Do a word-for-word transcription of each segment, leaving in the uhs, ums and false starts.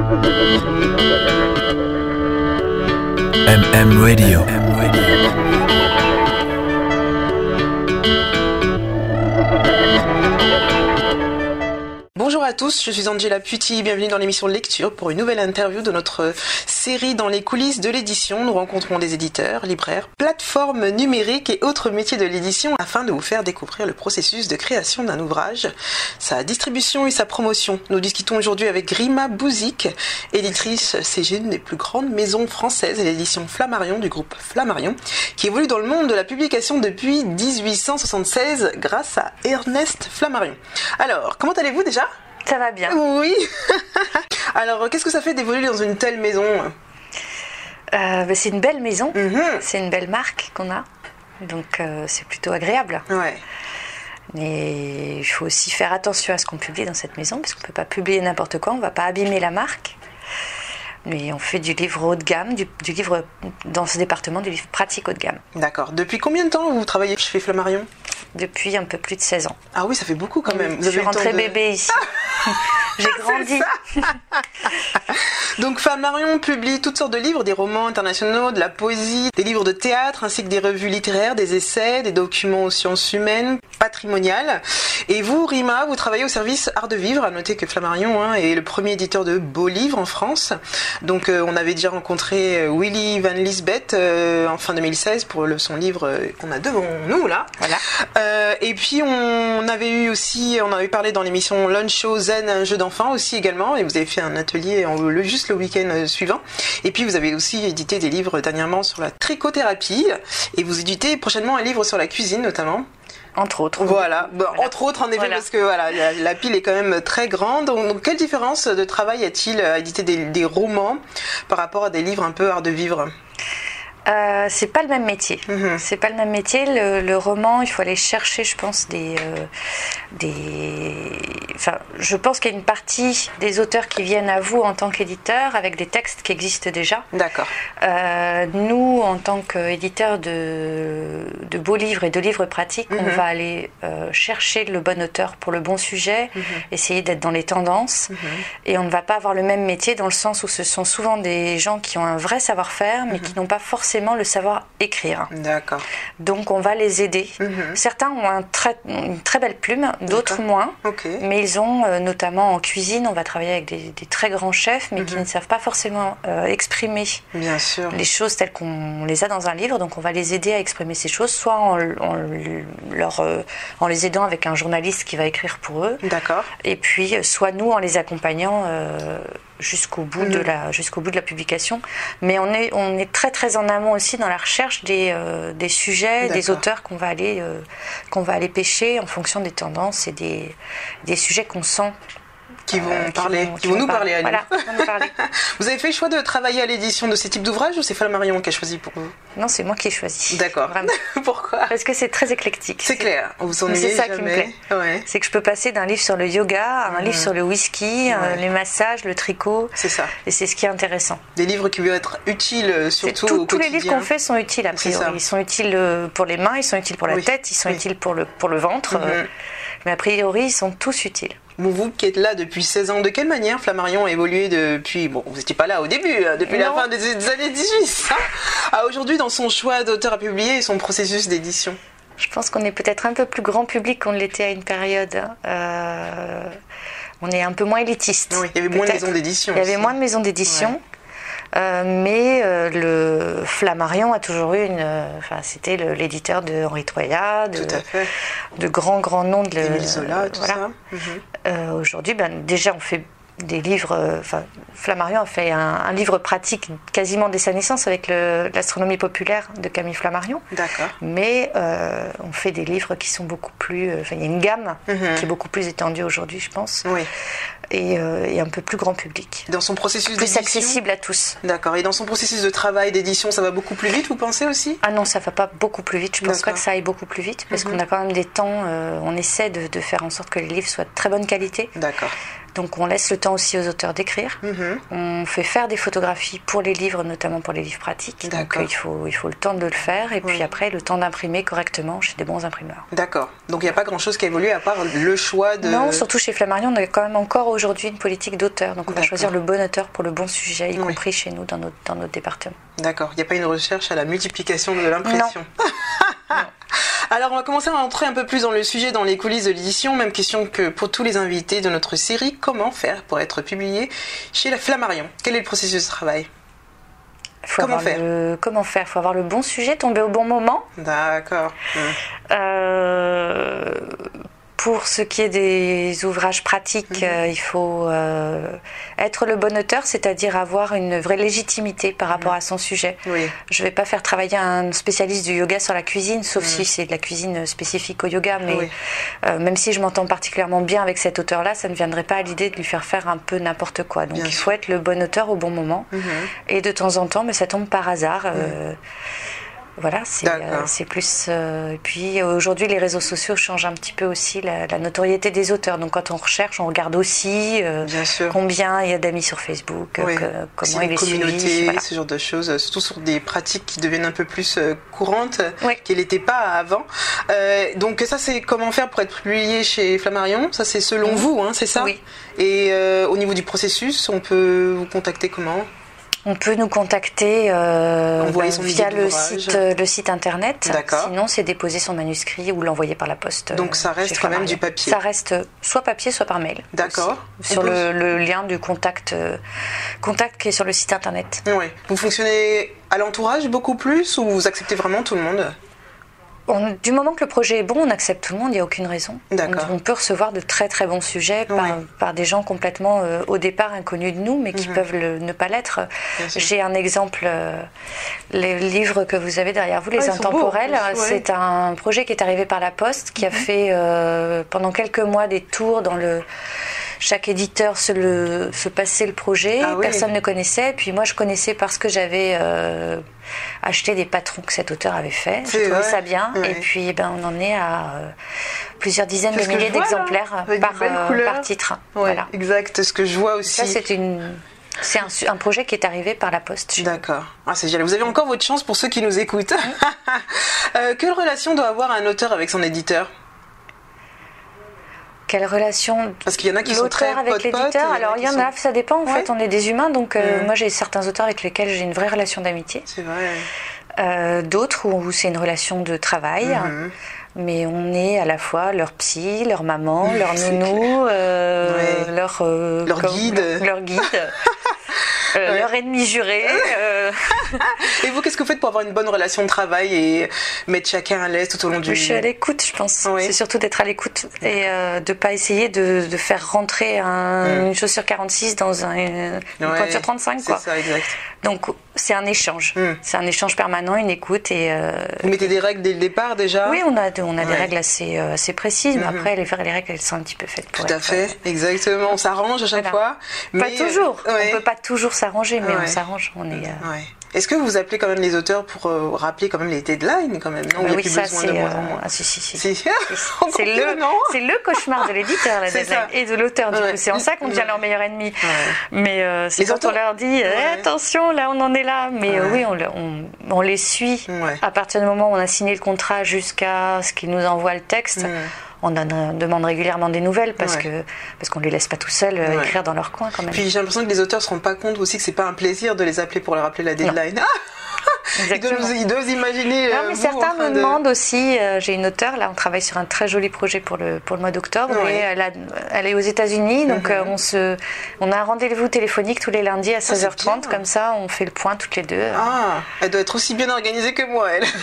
M M Radio. Bonjour à tous, je suis Angela Putti, bienvenue dans l'émission Lecture pour une nouvelle interview de notre série Dans les coulisses de l'édition. Nous rencontrons des éditeurs, libraires, plateformes numériques et autres métiers de l'édition afin de vous faire découvrir le processus de création d'un ouvrage, sa distribution et sa promotion. Nous discutons aujourd'hui avec Rima Bouzik, éditrice C G, une des plus grandes maisons françaises et l'édition Flammarion du groupe Flammarion, qui évolue dans le monde de la publication depuis dix-huit cent soixante-seize grâce à Ernest Flammarion. Alors, comment allez-vous déjà ? Ça va bien. Oui. Alors, qu'est-ce que ça fait d'évoluer dans une telle maison ? euh, bah, C'est une belle maison, mm-hmm. C'est une belle marque qu'on a, donc euh, c'est plutôt agréable. Ouais. Mais il faut aussi faire attention à ce qu'on publie dans cette maison, parce qu'on ne peut pas publier n'importe quoi, on ne va pas abîmer la marque. Mais on fait du livre haut de gamme, du, du livre dans ce département, du livre pratique haut de gamme. D'accord. Depuis combien de temps vous travaillez chez Flammarion ? Depuis un peu plus de seize ans. Ah oui, ça fait beaucoup quand même. Vous Je suis rentrée de... bébé ici. J'ai grandi. Donc Flammarion publie toutes sortes de livres, des romans internationaux, de la poésie, des livres de théâtre, ainsi que des revues littéraires, des essais, des documents aux sciences humaines, patrimoniales. Et vous, Rima, vous travaillez au service Art de Vivre. À noter que Flammarion hein, est le premier éditeur de beaux livres en France. Donc euh, on avait déjà rencontré Willy Van Lisbeth euh, en fin deux mille seize pour le, son livre euh, qu'on a devant nous là. Voilà. Euh, et puis on avait eu aussi, on avait parlé dans l'émission Lunch Show Zen, un jeu d'enfants aussi également. Et vous avez fait un atelier en, le, juste le week-end suivant. Et puis vous avez aussi édité des livres dernièrement sur la trichothérapie. Et vous éditez prochainement un livre sur la cuisine notamment. Entre autres. Voilà, bon, voilà. Entre autres en effet, voilà. Parce que voilà, la, la pile est quand même très grande. Donc, donc quelle différence de travail y a-t-il à éditer des, des romans par rapport à des livres un peu art de vivre ? Euh, c'est pas le même métier. Mmh. C'est pas le même métier. Le, le roman, il faut aller chercher, je pense, des, euh, des. Enfin, je pense qu'il y a une partie des auteurs qui viennent à vous en tant qu'éditeur avec des textes qui existent déjà. D'accord. Euh, nous, en tant qu'éditeurs de, de beaux livres et de livres pratiques, mmh. on va aller euh, chercher le bon auteur pour le bon sujet, mmh. essayer d'être dans les tendances, mmh. et on ne va pas avoir le même métier dans le sens où ce sont souvent des gens qui ont un vrai savoir-faire, mais mmh. qui n'ont pas forcément le savoir écrire. D'accord. Donc on va les aider. Mm-hmm. Certains ont un très, une très belle plume, d'autres D'accord. moins. Okay. Mais ils ont, euh, notamment en cuisine, on va travailler avec des, des très grands chefs, mais mm-hmm. qui ne savent pas forcément euh, exprimer Bien sûr. les choses telles qu'on les a dans un livre. Donc on va les aider à exprimer ces choses, soit en, en, leur, euh, en les aidant avec un journaliste qui va écrire pour eux. D'accord. Et puis soit nous en les accompagnant euh, jusqu'au bout, mmh. de la, jusqu'au bout de la publication. Mais on est, on est très très en amont aussi dans la recherche des, euh, des sujets, D'accord. des auteurs qu'on va, aller, euh, qu'on va aller pêcher en fonction des tendances et des, des sujets qu'on sent. Qui vont, euh, parler, qui vont, qui vont nous parler, parler à nous. Voilà, nous parler. Vous avez fait le choix de travailler à l'édition de ces types d'ouvrages ou c'est Flammarion qui a choisi pour vous ? Non, c'est moi qui ai choisi. D'accord. Pourquoi ? Parce que c'est très éclectique. C'est, c'est clair. Vous s'ennuyez C'est ça jamais. qui me plaît. Ouais. C'est que je peux passer d'un livre sur le yoga à un mmh. livre sur le whisky, ouais. euh, les massages, le tricot. C'est ça. Et c'est ce qui est intéressant. Des livres qui vont être utiles surtout tout, au tous quotidien. Les livres qu'on fait sont utiles a priori. Ils sont utiles pour les mains, ils sont utiles pour la oui. tête, ils sont oui. utiles pour le, pour le ventre. Mmh. Euh, mais a priori, ils sont tous utiles. Vous qui êtes là depuis seize ans, de quelle manière Flammarion a évolué depuis... Bon, vous n'étiez pas là au début, depuis non. la fin des, des années dix-huit, hein, à aujourd'hui dans son choix d'auteur à publier et son processus d'édition ? Je pense qu'on est peut-être un peu plus grand public qu'on l'était à une période. Euh, on est un peu moins élitiste. Oui, il y avait moins de maisons d'édition. Il y avait moins de maisons d'édition. Ouais. Euh, mais euh, le Flammarion a toujours eu une. Enfin, euh, c'était le, l'éditeur de Henri Troyat, de, tout à fait. de grands grands noms de. Émile Zola, tout voilà. ça. Mm-hmm. Euh, aujourd'hui, ben, déjà, on fait des livres. Enfin, euh, Flammarion a fait un, un livre pratique quasiment dès sa naissance avec le, l'astronomie populaire de Camille Flammarion. D'accord. Mais euh, on fait des livres qui sont beaucoup plus. Enfin, il y a une gamme mm-hmm. qui est beaucoup plus étendue aujourd'hui, je pense. Oui. Et, euh, et un peu plus grand public. Dans son processus plus d'édition, accessible à tous. D'accord. Et dans son processus de travail, d'édition, ça va beaucoup plus vite, vous pensez aussi ? Ah non, ça va pas beaucoup plus vite. Je pense D'accord. pas que ça aille beaucoup plus vite parce mm-hmm. qu'on a quand même des temps. Euh, on essaie de, de faire en sorte que les livres soient de très bonne qualité. D'accord. Donc on laisse le temps aussi aux auteurs d'écrire. Mm-hmm. On fait faire des photographies pour les livres, notamment pour les livres pratiques. D'accord. Donc il faut, il faut le temps de le faire et oui. puis après le temps d'imprimer correctement chez des bons imprimeurs. D'accord. Donc il n'y a pas grand-chose qui a évolué à part le choix de... Non, surtout chez Flammarion, on est quand même encore aujourd'hui une politique d'auteur. Donc on D'accord. va choisir le bon auteur pour le bon sujet, y Oui. compris chez nous, dans notre, dans notre département. D'accord, il n'y a pas une recherche à la multiplication de l'impression. Non. Alors on va commencer à entrer un peu plus dans le sujet, dans les coulisses de l'édition. Même question que pour tous les invités de notre série. Comment faire pour être publié chez la Flammarion? Quel est le processus de travail? Faut Comment avoir faire le, Comment faire? Il faut avoir le bon sujet, tomber au bon moment. D'accord. Mmh. Euh, pour ce qui est des ouvrages pratiques, Mmh. euh, il faut euh, être le bon auteur, c'est-à-dire avoir une vraie légitimité par rapport Mmh. à son sujet. Oui. Je ne vais pas faire travailler un spécialiste du yoga sur la cuisine, sauf mmh. si c'est de la cuisine spécifique au yoga, mais Oui. euh, même si je m'entends particulièrement bien avec cet auteur-là, ça ne viendrait pas à l'idée de lui faire faire un peu n'importe quoi. Donc Bien il sûr. faut être le bon auteur au bon moment. Mmh. Et de temps en temps, mais ça tombe par hasard. Mmh. Euh, Voilà, c'est, euh, c'est plus... Euh, et puis aujourd'hui, les réseaux sociaux changent un petit peu aussi la, la notoriété des auteurs. Donc quand on recherche, on regarde aussi euh, Bien sûr. combien il y a d'amis sur Facebook, Oui. que, comment C'est il une est communauté, suivi. Voilà. ce genre de choses, surtout sur des pratiques qui deviennent un peu plus euh, courantes, Oui. qu'elles n'étaient pas avant. Euh, donc ça, c'est comment faire pour être publié chez Flammarion? Ça, c'est selon mmh. vous, hein, c'est ça? Oui. Et euh, au niveau du processus, on peut vous contacter comment? On peut nous contacter euh, bah, via le site, le site internet. D'accord. Sinon, c'est déposer son manuscrit ou l'envoyer par la poste. Donc ça reste quand même du papier. Ça reste soit papier, soit par mail. D'accord. Aussi, sur le, le lien du contact, euh, contact qui est sur le site internet. Oui. Vous fonctionnez à l'entourage beaucoup plus ou vous acceptez vraiment tout le monde? On, du moment que le projet est bon, on accepte tout le monde, il n'y a aucune raison. D'accord. On, on peut recevoir de très très bons sujets par, ouais. par des gens complètement euh, au départ inconnus de nous, mais qui mmh. peuvent le, ne pas l'être. J'ai un exemple, euh, les livres que vous avez derrière vous, Les ah, Intemporels, beaux, ouais. c'est un projet qui est arrivé par la Poste, qui mmh. a fait euh, pendant quelques mois des tours dans le... Chaque éditeur se, le, se passait le projet, ah, oui. personne ne connaissait. Puis moi, je connaissais parce que j'avais euh, acheté des patrons que cet auteur avait fait. J'ai trouvé ça bien. Ouais. Et puis, ben, on en est à euh, plusieurs dizaines de milliers d'exemplaires par, euh, par titre. Ouais, voilà. Exact, ce que je vois aussi. Ça, c'est une... C'est un, un projet qui est arrivé par la Poste. D'accord. Ah, c'est génial. Vous avez encore votre chance pour ceux qui nous écoutent. euh, quelle relation doit avoir un auteur avec son éditeur ? Quelle relation? Parce qu'il y en a qui sont très avec l'éditeur. Alors il y en a, ça dépend. En ouais. fait, on est des humains, donc euh, mmh. moi j'ai certains auteurs avec lesquels j'ai une vraie relation d'amitié. C'est vrai. Euh, d'autres où c'est une relation de travail. Mmh. Mais on est à la fois leur psy, leur maman, leur nounou, euh, ouais. leur, euh, leur guide. Leur, leur guide. Euh, ouais. Leur ennemi juré. Euh... Et vous, qu'est-ce que vous faites pour avoir une bonne relation de travail et mettre chacun à l'aise tout au long du... Je suis à l'écoute, je pense. Oui. C'est surtout d'être à l'écoute et euh, de ne pas essayer de, de faire rentrer un, mmh. une chaussure quarante-six dans un, une ouais. voiture trente-cinq. Quoi. C'est ça, exact. Donc, c'est un échange. Mmh. C'est un échange permanent, une écoute. Et, euh... Vous mettez des règles dès le départ déjà? Oui, on a, de, on a ouais. des règles assez, euh, assez précises, mmh. mais après, les, les règles, elles sont un petit peu faites pour Tout à être, fait, euh... exactement. On s'arrange à chaque voilà. fois. Pas mais... toujours. Ouais. On ne peut pas toujours s'arranger, mais ouais. on s'arrange. On est, euh... ouais. Est-ce que vous appelez quand même les auteurs pour euh, rappeler quand même les deadlines quand même? Non, bah il y a oui, plus ça, besoin c'est, de moins euh... en moins. Ah, si, si, si. C'est, c'est, c'est, le, c'est le cauchemar de l'éditeur, la deadline, ça. Et de l'auteur, du ouais. coup. C'est en ça qu'on devient ouais. leur meilleur ennemi. Ouais. Mais euh, c'est les quand auteurs... on leur dit ouais. eh, attention, là, on en est là. Mais ouais. euh, oui, on, on, on les suit. Ouais. À partir du moment où on a signé le contrat jusqu'à ce qu'ils nous envoient le texte. Ouais. On demande régulièrement des nouvelles parce ouais. que parce qu'on les laisse pas tout seuls euh, ouais. écrire dans leur coin quand même. Puis j'ai l'impression que les auteurs se rendent pas compte aussi que c'est pas un plaisir de les appeler pour leur rappeler la deadline. Ils doivent, ils doivent imaginer. Non, mais vous, certains me de... demandent aussi. Euh, j'ai une auteure là, on travaille sur un très joli projet pour le pour le mois d'octobre. Ouais. Et elle, a, elle est aux États-Unis, donc mm-hmm. euh, on se on a un rendez-vous téléphonique tous les lundis à seize heures trente. Comme ça, on fait le point toutes les deux. Ah, elle doit être aussi bien organisée que moi, elle.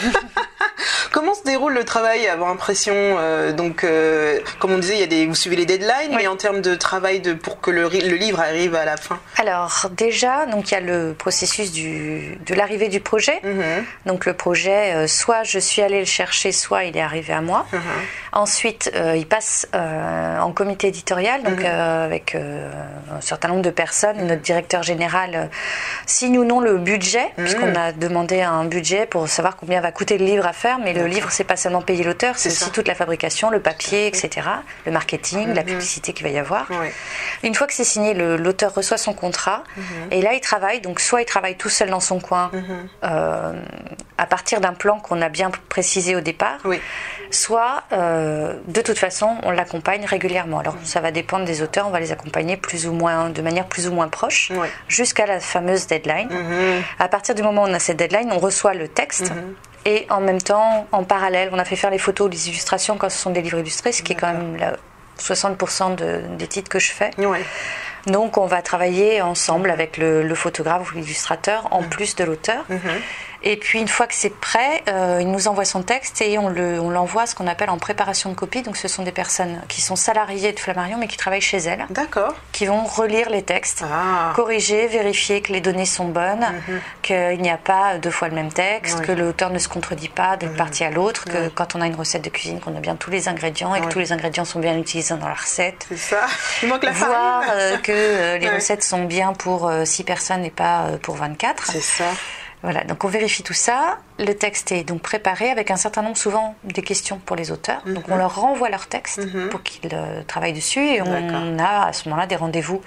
Comment se déroule le travail avant impression? euh, Donc, euh, comme on disait, il y a des, vous suivez les deadlines, oui. mais en termes de travail de, pour que le, le livre arrive à la fin. Alors déjà, donc il y a le processus du, de l'arrivée du projet. Mm-hmm. Donc le projet, euh, soit je suis allée le chercher, soit il est arrivé à moi. Mm-hmm. Ensuite, euh, il passe euh, en comité éditorial, donc mm-hmm. euh, avec euh, un certain nombre de personnes. Mm-hmm. Notre directeur général euh, signe ou non le budget, mm-hmm. puisqu'on a demandé un budget pour savoir combien va coûter le livre à faire. Mais le livre, c'est pas seulement payer l'auteur, c'est, c'est aussi ça. Toute la fabrication, le papier, et cetera, le marketing, mm-hmm. la publicité qu'il va y avoir. Ouais. Une fois que c'est signé, le, l'auteur reçoit son contrat, mm-hmm. et là, il travaille. Donc, soit il travaille tout seul dans son coin, mm-hmm. euh, à partir d'un plan qu'on a bien précisé au départ, oui. soit euh, de toute façon on l'accompagne régulièrement. Alors ça va dépendre des auteurs, on va les accompagner plus ou moins, de manière plus ou moins proche, ouais. jusqu'à la fameuse deadline. Mmh. À partir du moment où on a cette deadline, on reçoit le texte. Mmh. Et en même temps, en parallèle, on a fait faire les photos, les illustrations quand ce sont des livres illustrés, ce qui D'accord. est quand même la, soixante pour cent de, des titres que je fais. Ouais. Donc on va travailler ensemble avec le, le photographe ou l'illustrateur en mmh. plus de l'auteur. Mmh. Et puis une fois que c'est prêt, euh, il nous envoie son texte et on, le, on l'envoie à ce qu'on appelle en préparation de copie. Donc ce sont des personnes qui sont salariées de Flammarion mais qui travaillent chez elles. D'accord. Qui vont relire les textes, ah. corriger, vérifier que les données sont bonnes, mm-hmm. qu'il n'y a pas deux fois le même texte, oui. que l'auteur ne se contredit pas d'une mm-hmm. partie à l'autre, que oui. quand on a une recette de cuisine, qu'on a bien tous les ingrédients et oui. que tous les ingrédients sont bien utilisés dans la recette. C'est ça. Il manque la farine. Voir euh, que euh, les oui. recettes sont bien pour euh, six personnes et pas euh, pour vingt-quatre. C'est ça. Voilà, donc on vérifie tout ça. Le texte est donc préparé avec un certain nombre, souvent, des questions pour les auteurs. Mm-hmm. Donc on leur renvoie leur texte mm-hmm. pour qu'ils euh, travaillent dessus. Et on D'accord. a à ce moment-là des rendez-vous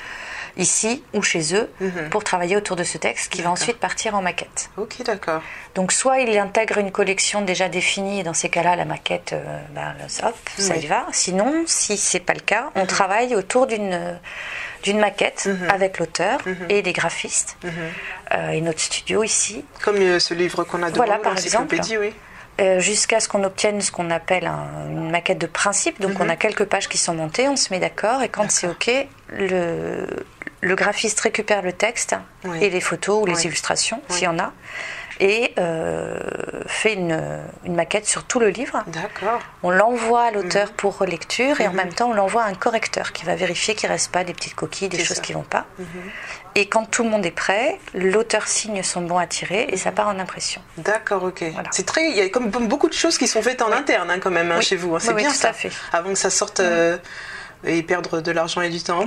ici ou chez eux mm-hmm. pour travailler autour de ce texte qui d'accord. va ensuite partir en maquette. Ok, d'accord. Donc soit il intègre une collection déjà définie et dans ces cas-là, la maquette, euh, ben, hop, oui. ça y va. Sinon, si c'est pas le cas, on mm-hmm. travaille autour d'une... Euh, d'une maquette mmh. avec l'auteur mmh. et les graphistes mmh. euh, et notre studio ici. Comme euh, ce livre qu'on a devant voilà, nous, par exemple, oui. euh, jusqu'à ce qu'on obtienne ce qu'on appelle un, une maquette de principe. Donc mmh. on a quelques pages qui sont montées, on se met d'accord et quand d'accord. c'est OK, le, le graphiste récupère le texte oui. et les photos ou les oui. illustrations, oui. s'il y en a, et euh, fait une, une maquette sur tout le livre. D'accord. On l'envoie à l'auteur mmh. pour relecture et mmh. en même temps on l'envoie à un correcteur qui va vérifier qu'il ne reste pas des petites coquilles, des c'est choses ça. Qui ne vont pas. Mmh. Et quand tout le monde est prêt, l'auteur signe son bon à tirer et mmh. ça part en impression. D'accord, ok. Voilà. C'est très, il y a comme beaucoup de choses qui sont faites en oui. interne hein, quand même hein, oui. chez vous. Hein. C'est oui, bien oui, tout ça. À fait. Avant que ça sorte mmh. euh, et perdre de l'argent et du temps.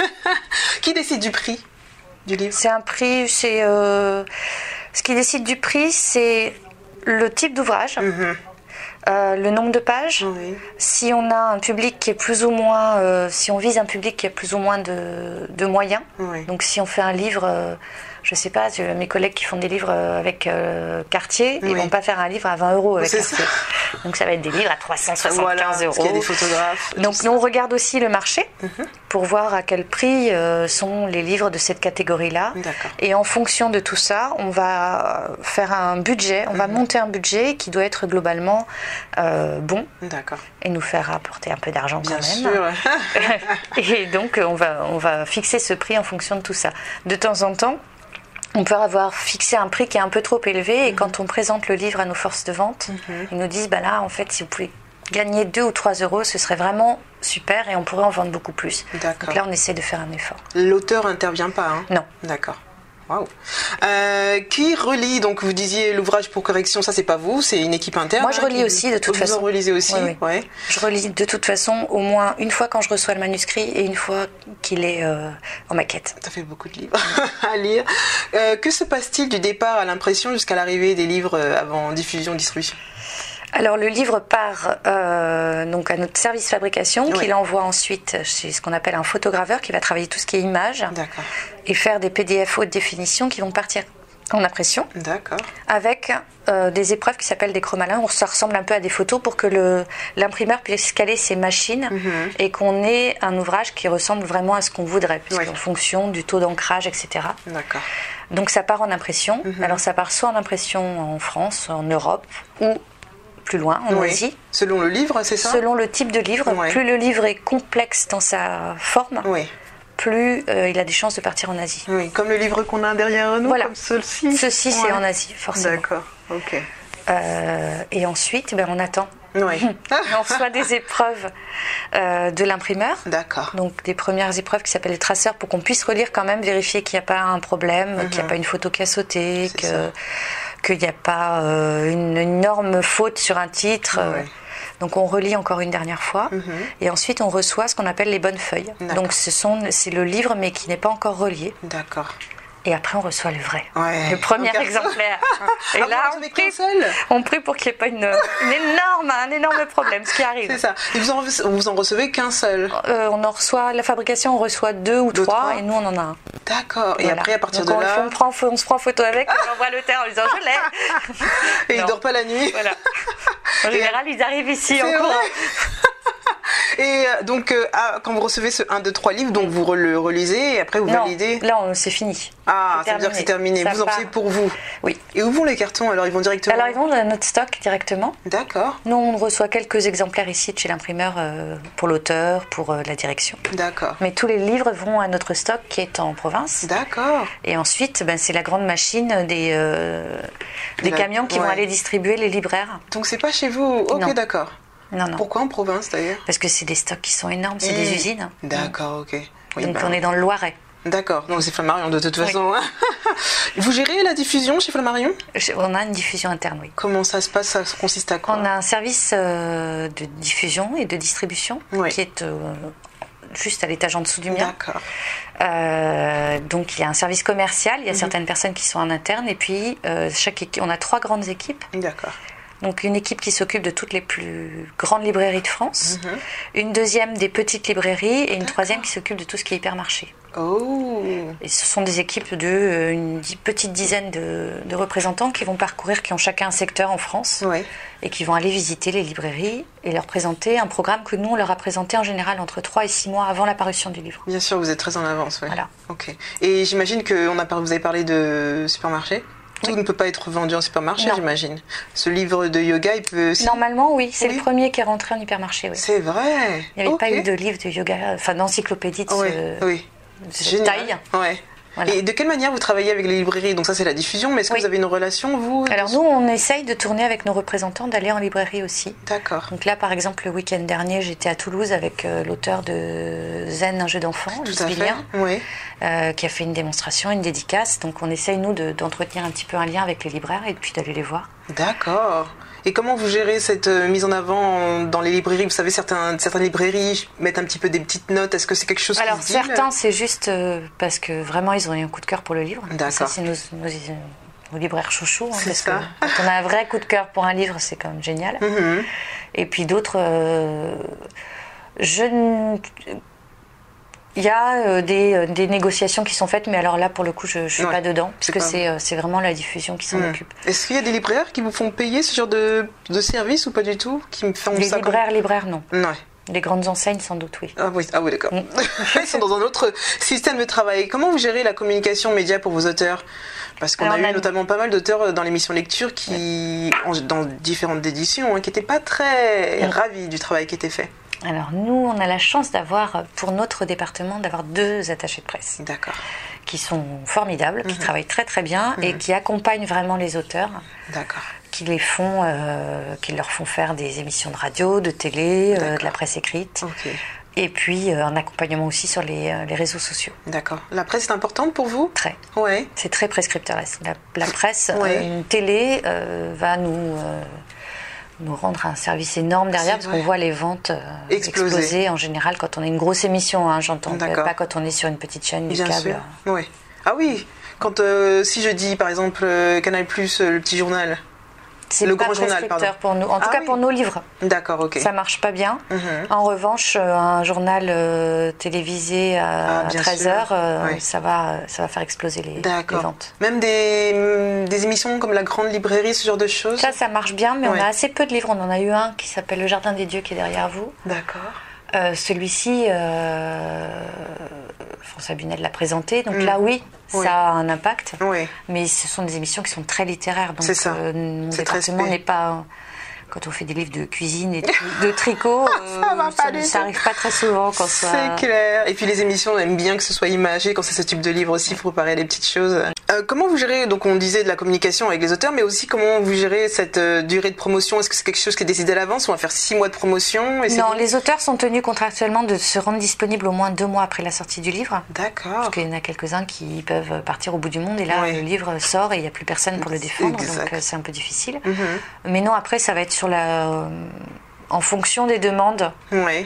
Qui décide du prix du livre ? C'est un prix, c'est... Euh... Ce qui décide du prix, c'est le type d'ouvrage, mmh. euh, le nombre de pages. Oui. Si on a un public qui est plus ou moins, euh, si on vise un public qui a plus ou moins de, de moyens. Oui. Donc si on fait un livre, euh, je sais pas, mes collègues qui font des livres avec euh, Cartier, oui. ils vont pas faire un livre à vingt euros avec c'est Cartier. Ça. Donc ça va être des livres à trois cent soixante-quinze voilà, euros. Parce qu'il y a des photographes. Donc nous on regarde aussi le marché mmh. pour voir à quel prix euh, sont les livres de cette catégorie-là. D'accord. Et en fonction de tout ça, on va faire un budget, on mmh. va monter un budget qui doit être globalement euh, bon. D'accord. Et nous faire apporter un peu d'argent Bien quand même. Sûr. Et donc on va, on va fixer ce prix en fonction de tout ça. De temps en temps, on peut avoir fixé un prix qui est un peu trop élevé et mmh. quand on présente le livre à nos forces de vente, mmh. ils nous disent bah là en fait si vous pouvez gagner deux ou trois euros, ce serait vraiment super et on pourrait en vendre beaucoup plus. D'accord. Donc là on essaie de faire un effort. L'auteur n'intervient pas hein ? Non. D'accord. Waouh. Euh, qui relit, donc vous disiez l'ouvrage pour correction, ça c'est pas vous, c'est une équipe interne. Moi je relis hein, aussi de toute vous façon. Vous en relisez aussi oui, oui. Ouais. Je relis de toute façon au moins une fois quand je reçois le manuscrit et une fois qu'il est euh, en maquette. Ça fait beaucoup de livres à lire. Euh, que se passe-t-il du départ à l'impression jusqu'à l'arrivée des livres avant diffusion, distribution ? Alors le livre part euh, donc à notre service fabrication oui. qui l'envoie ensuite chez ce qu'on appelle un photograveur qui va travailler tout ce qui est image D'accord. et faire des P D F haute définition qui vont partir en impression D'accord. avec euh, des épreuves qui s'appellent des chromalins. Ça ressemble un peu à des photos pour que le, l'imprimeur puisse caler ses machines mm-hmm. et qu'on ait un ouvrage qui ressemble vraiment à ce qu'on voudrait puisqu'en oui. fonction du taux d'ancrage, et cetera. D'accord. Donc ça part en impression. Mm-hmm. Alors ça part soit en impression en France, en Europe ou plus loin, en oui. Asie. Selon le livre, c'est ça ? Selon le type de livre. Oui. Plus le livre est complexe dans sa forme, oui. plus euh, il a des chances de partir en Asie. Oui, comme le livre qu'on a derrière nous, voilà. comme ceci. Ceci, ouais. c'est en Asie, forcément. D'accord, ok. Euh, et ensuite, ben, on attend. Oui. On reçoit des épreuves euh, de l'imprimeur. D'accord. Donc des premières épreuves qui s'appellent les traceurs pour qu'on puisse relire quand même, vérifier qu'il n'y a pas un problème, mm-hmm. qu'il n'y a pas une photo qui a sauté, c'est que... Ça. qu'il n'y a pas euh, une énorme faute sur un titre. Ouais. Euh, donc on relit encore une dernière fois. Mm-hmm. Et ensuite on reçoit ce qu'on appelle les bonnes feuilles. D'accord. Donc ce sont, c'est le livre mais qui n'est pas encore relié. D'accord. Et après on reçoit le vrai, ouais. le premier okay. exemplaire. Et ah là on prie, on prie pour qu'il n'y ait pas une, une énorme, un énorme problème, ce qui arrive. C'est ça. Et vous en, vous en recevez qu'un seul euh, On en reçoit, la fabrication on reçoit deux ou deux, trois, trois et nous on en a un. D'accord. Et voilà. Après à partir donc de on, là, on, prend, on se prend en photo avec, on envoie l'auteur en disant je l'ai. Et non. Il dort pas la nuit. Voilà. En général, ils arrivent ici C'est encore. vrai. Et donc, euh, ah, quand vous recevez ce un, deux, trois livres, donc vous le relisez et après vous non, validez. Là, on- c'est fini. Ah, c'est ça veut dire que c'est terminé. Ça Vous en part. faites pour vous. Oui. Et où vont les cartons alors? Ils vont directement. Alors, ils vont dans notre stock directement. D'accord. Nous, on reçoit quelques exemplaires ici de chez l'imprimeur euh, pour l'auteur, pour euh, la direction. D'accord. Mais tous les livres vont à notre stock qui est en province. D'accord. Et ensuite, ben, c'est la grande machine des, euh, des La- camions qui ouais. vont aller distribuer les libraires. Donc c'est pas chez vous. Ok, Non. d'accord. Non, non. Pourquoi en province d'ailleurs? Parce que c'est des stocks qui sont énormes, c'est Mmh. des usines. D'accord, ok. Oui, Donc bah, on est dans le Loiret. D'accord, donc c'est Flammarion de toute Oui. façon. Vous gérez la diffusion chez Flammarion? On a une diffusion interne, oui. Comment ça se passe? Ça consiste à quoi? On a un service euh, de diffusion et de distribution Oui. qui est euh, juste à l'étage en dessous du mien. D'accord. Euh, donc il y a un service commercial, il y a Mhm. certaines personnes qui sont en interne et puis euh, chaque équipe, on a trois grandes équipes. D'accord. Donc une équipe qui s'occupe de toutes les plus grandes librairies de France, Mhm. une deuxième des petites librairies et une troisième qui s'occupe de tout ce qui est hypermarché. Oh. Et ce sont des équipes de euh, une di- petite dizaine de, de représentants qui vont parcourir, qui ont chacun un secteur en France Ouais. et qui vont aller visiter les librairies et leur présenter un programme que nous on leur a présenté en général entre trois et six mois avant la parution du livre. Bien sûr, vous êtes très en avance. Ouais. Voilà. Ok. Et j'imagine que on a par- vous avez parlé de supermarché. Tout Oui. ne peut pas être vendu en supermarché, Non. j'imagine. Ce livre de yoga, il peut aussi. Normalement, oui, c'est Oui. le premier qui est rentré en hypermarché. Oui. C'est vrai. Il n'y avait Ok. pas eu de livre de yoga, enfin d'encyclopédie de, Oui, ce- oui. de cette Génial. taille. Ouais. Voilà. Et de quelle manière vous travaillez avec les librairies? Donc ça c'est la diffusion, mais est-ce que Oui. vous avez une relation vous? Alors nous, on essaye de tourner avec nos représentants, d'aller en librairie aussi. D'accord. Donc là, par exemple, le week-end dernier, j'étais à Toulouse avec euh, l'auteur de Zen, un jeu d'enfant, Tout Lise à fait. Billien, Oui. euh, qui a fait une démonstration, une dédicace. Donc on essaye, nous, de- d'entretenir un petit peu un lien avec les libraires et puis d'aller les voir. D'accord. Et comment vous gérez cette euh, mise en avant dans les librairies? Vous savez, certains, certaines librairies mettent un petit peu des petites notes. Est-ce que c'est quelque chose Alors qui se dit, certains, c'est juste euh, parce que vraiment, ils ont eu un coup de cœur pour le livre. D'accord. Ça, c'est nos, nos, nos libraires chouchous. hein, C'est parce ça. que quand on a un vrai coup de cœur pour un livre, c'est quand même génial. Mhm. Et puis d'autres, euh, je ne- il y a euh, des, euh, des négociations qui sont faites, mais alors là, pour le coup, je ne suis Ouais, pas dedans, c'est puisque pas- c'est euh, c'est vraiment la diffusion qui s'en Mhm. occupe. Est-ce qu'il y a des libraires qui vous font payer ce genre de, de service ou pas du tout? Qui me font Les ça comme- libraires, libraires, non. Non. Les grandes enseignes, sans doute, oui. Ah oui, ah oui d'accord. Mm. Ils sont dans un autre système de travail. Comment vous gérez la communication média pour vos auteurs? Parce qu'on Alors, a on eu a- notamment pas mal d'auteurs dans l'émission Lecture qui, en- dans différentes éditions, hein, qui n'étaient pas très Mm. ravis du travail qui était fait. Alors nous, on a la chance d'avoir, pour notre département, d'avoir deux attachés de presse D'accord, qui sont formidables, qui Mhm. travaillent très très bien et Mhm. qui accompagnent vraiment les auteurs, d'accord. qui les font, euh, qui leur font faire des émissions de radio, de télé, euh, de la D'accord. presse écrite. Ok, Et puis euh, un accompagnement aussi sur les, euh, les réseaux sociaux. d'accord. La presse est importante pour vous? Très. Ouais. C'est très prescripteur. La, la presse, Ouais. euh, une télé euh, va nous, euh, nous rendre un service énorme derrière C'est parce vrai. qu'on voit les ventes euh, Exploser. exploser en général quand on a une grosse émission. Hein, j'entends D'accord. pas quand on est sur une petite chaîne du Bien câble. sûr. Ouais. Ah oui. Quand euh, si je dis par exemple euh, Canal Plus, le petit journal. C'est Le pas grand journal, prescripteur pour nous. En tout Ah cas oui. pour nos livres, D'accord, ok. ça marche pas bien. Mhm. En revanche, euh, un journal euh, télévisé à Ah, bien treize sûr. heures, euh, Oui. ça va, ça va faire exploser les, les D'accord. ventes. Même des, hum, des émissions comme La Grande Librairie, ce genre de choses? Ça, ça marche bien, mais Ouais. on a assez peu de livres. On en a eu un qui s'appelle Le Jardin des Dieux qui est derrière vous. D'accord. Euh, Celui-ci, euh, François Bunel l'a présenté. Donc Mm. là, oui, Oui. ça a un impact. Oui. Mais ce sont des émissions qui sont très littéraires. Donc C'est ça. euh, mon C'est très département spé. n'est pas... Quand on fait des livres de cuisine et de, de tricot, euh, Ça va pas du ça tout. n'arrive pas très souvent quand ça... C'est clair. Et puis les émissions, on aime bien que ce soit imagé quand c'est ce type de livre aussi, pour préparer les petites choses. Euh, comment vous gérez, donc on disait de la communication avec les auteurs, mais aussi comment vous gérez cette euh, durée de promotion? Est-ce que c'est quelque chose qui est décidé à l'avance? On va faire six mois de promotion et c'est Non, bon? les auteurs sont tenus contractuellement de se rendre disponibles au moins deux mois après la sortie du livre. D'accord. Parce qu'il y en a quelques-uns qui peuvent partir au bout du monde et là, Oui. le livre sort et il n'y a plus personne pour le défendre, Exact. donc euh, c'est un peu difficile. Mhm. Mais non, après, ça va être sur la... euh, en fonction des demandes. Oui.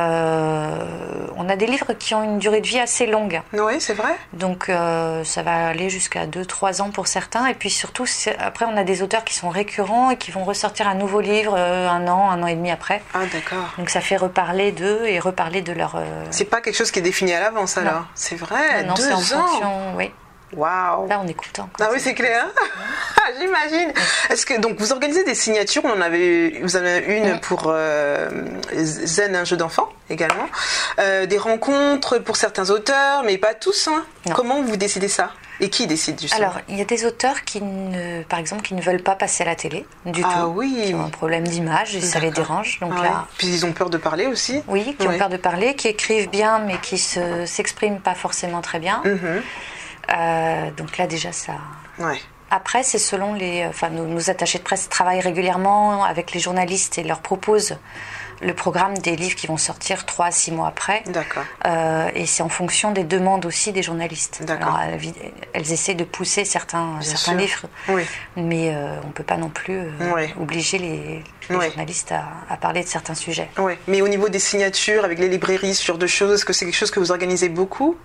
Euh, on a des livres qui ont une durée de vie assez longue. Oui, c'est vrai. Donc euh, ça va aller jusqu'à deux trois ans pour certains. Et puis surtout, c'est- après, on a des auteurs qui sont récurrents et qui vont ressortir un nouveau livre euh, un an, un an et demi après. Ah, d'accord. Donc ça fait reparler d'eux et reparler de leur... euh, C'est pas quelque chose qui est défini à l'avance alors? Non. C'est vrai, non, non, deux c'est en ans. fonction, oui. Waouh. Là, on est content. Ah oui, c'est clair. J'imagine. Est-ce que donc vous organisez des signatures? On en avait, vous en avez une pour euh, Zen, un jeu d'enfant également. Euh, des rencontres pour certains auteurs, mais pas tous. Hein. Comment vous décidez ça? Et qui décide justement? Alors, il y a des auteurs qui, ne, par exemple, qui ne veulent pas passer à la télé du ah, tout, oui. qui ont un problème d'image et ça les dérange. Donc ah, là, ouais. Puis ils ont peur de parler aussi. Oui, qui ouais. ont peur de parler, qui écrivent bien, mais qui se, s'expriment pas forcément très bien. Mm-hmm. Euh, donc là, déjà, ça. Ouais. Après, c'est selon les. Enfin, nos, nos attachés de presse travaillent régulièrement avec les journalistes et leur proposent le programme des livres qui vont sortir trois à six mois après. D'accord. Euh, et c'est en fonction des demandes aussi des journalistes. D'accord. Alors, elles, elles essaient de pousser certains, certains livres, oui. mais euh, on ne peut pas non plus euh, oui. obliger les, les oui. journalistes à, à parler de certains sujets. Oui. Mais au niveau des signatures avec les librairies, ce genre de choses, est-ce que c'est quelque chose que vous organisez beaucoup?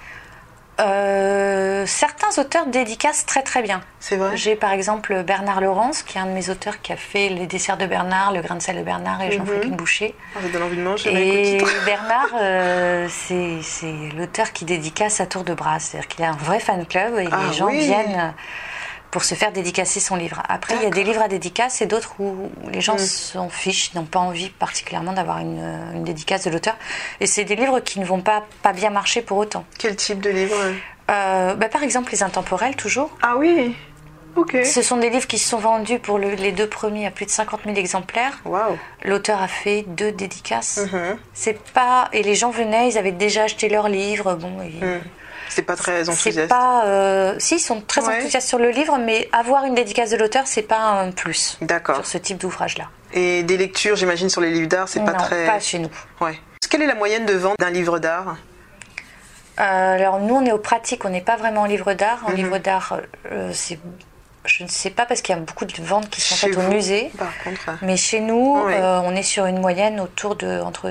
Euh, certains auteurs dédicacent très très bien. C'est vrai. J'ai par exemple Bernard Laurence, qui est un de mes auteurs qui a fait les desserts de Bernard, le grain de sel de Bernard et Jean-Philippe mm-hmm. Boucher. Oh, j'ai donné envie de manger. Et Bernard, euh, c'est, c'est l'auteur qui dédicace à tour de bras. C'est-à-dire qu'il a un vrai fan club et ah, les gens oui. viennent pour se faire dédicacer son livre. Après, D'accord. il y a des livres à dédicace et d'autres où les gens mm. s'en fichent, n'ont pas envie particulièrement d'avoir une, une dédicace de l'auteur. Et c'est des livres qui ne vont pas, pas bien marcher pour autant. Quel type de livre? euh, bah, Par exemple, Les Intemporels, toujours. Ah oui. Ok. Ce sont des livres qui se sont vendus pour le, les deux premiers à plus de cinquante mille exemplaires. Wow. L'auteur a fait deux dédicaces. Mm-hmm. C'est pas... Et les gens venaient, ils avaient déjà acheté leurs livres. Bon, et... mm. C'est pas très enthousiaste. C'est pas, euh... Si, ils sont très ouais. enthousiastes sur le livre, mais avoir une dédicace de l'auteur, c'est pas un plus. D'accord. Sur ce type d'ouvrage-là. Et des lectures, j'imagine, sur les livres d'art, c'est non, pas très... pas chez nous. Ouais. Quelle est la moyenne de vente d'un livre d'art? euh, Alors, nous, on est aux pratiques, on n'est pas vraiment en livre d'art. En mm-hmm. livre d'art, euh, c'est... Je ne sais pas, parce qu'il y a beaucoup de ventes qui sont chez faites vous, au musée. Par contre. Mais chez nous, oui. euh, on est sur une moyenne autour de... entre...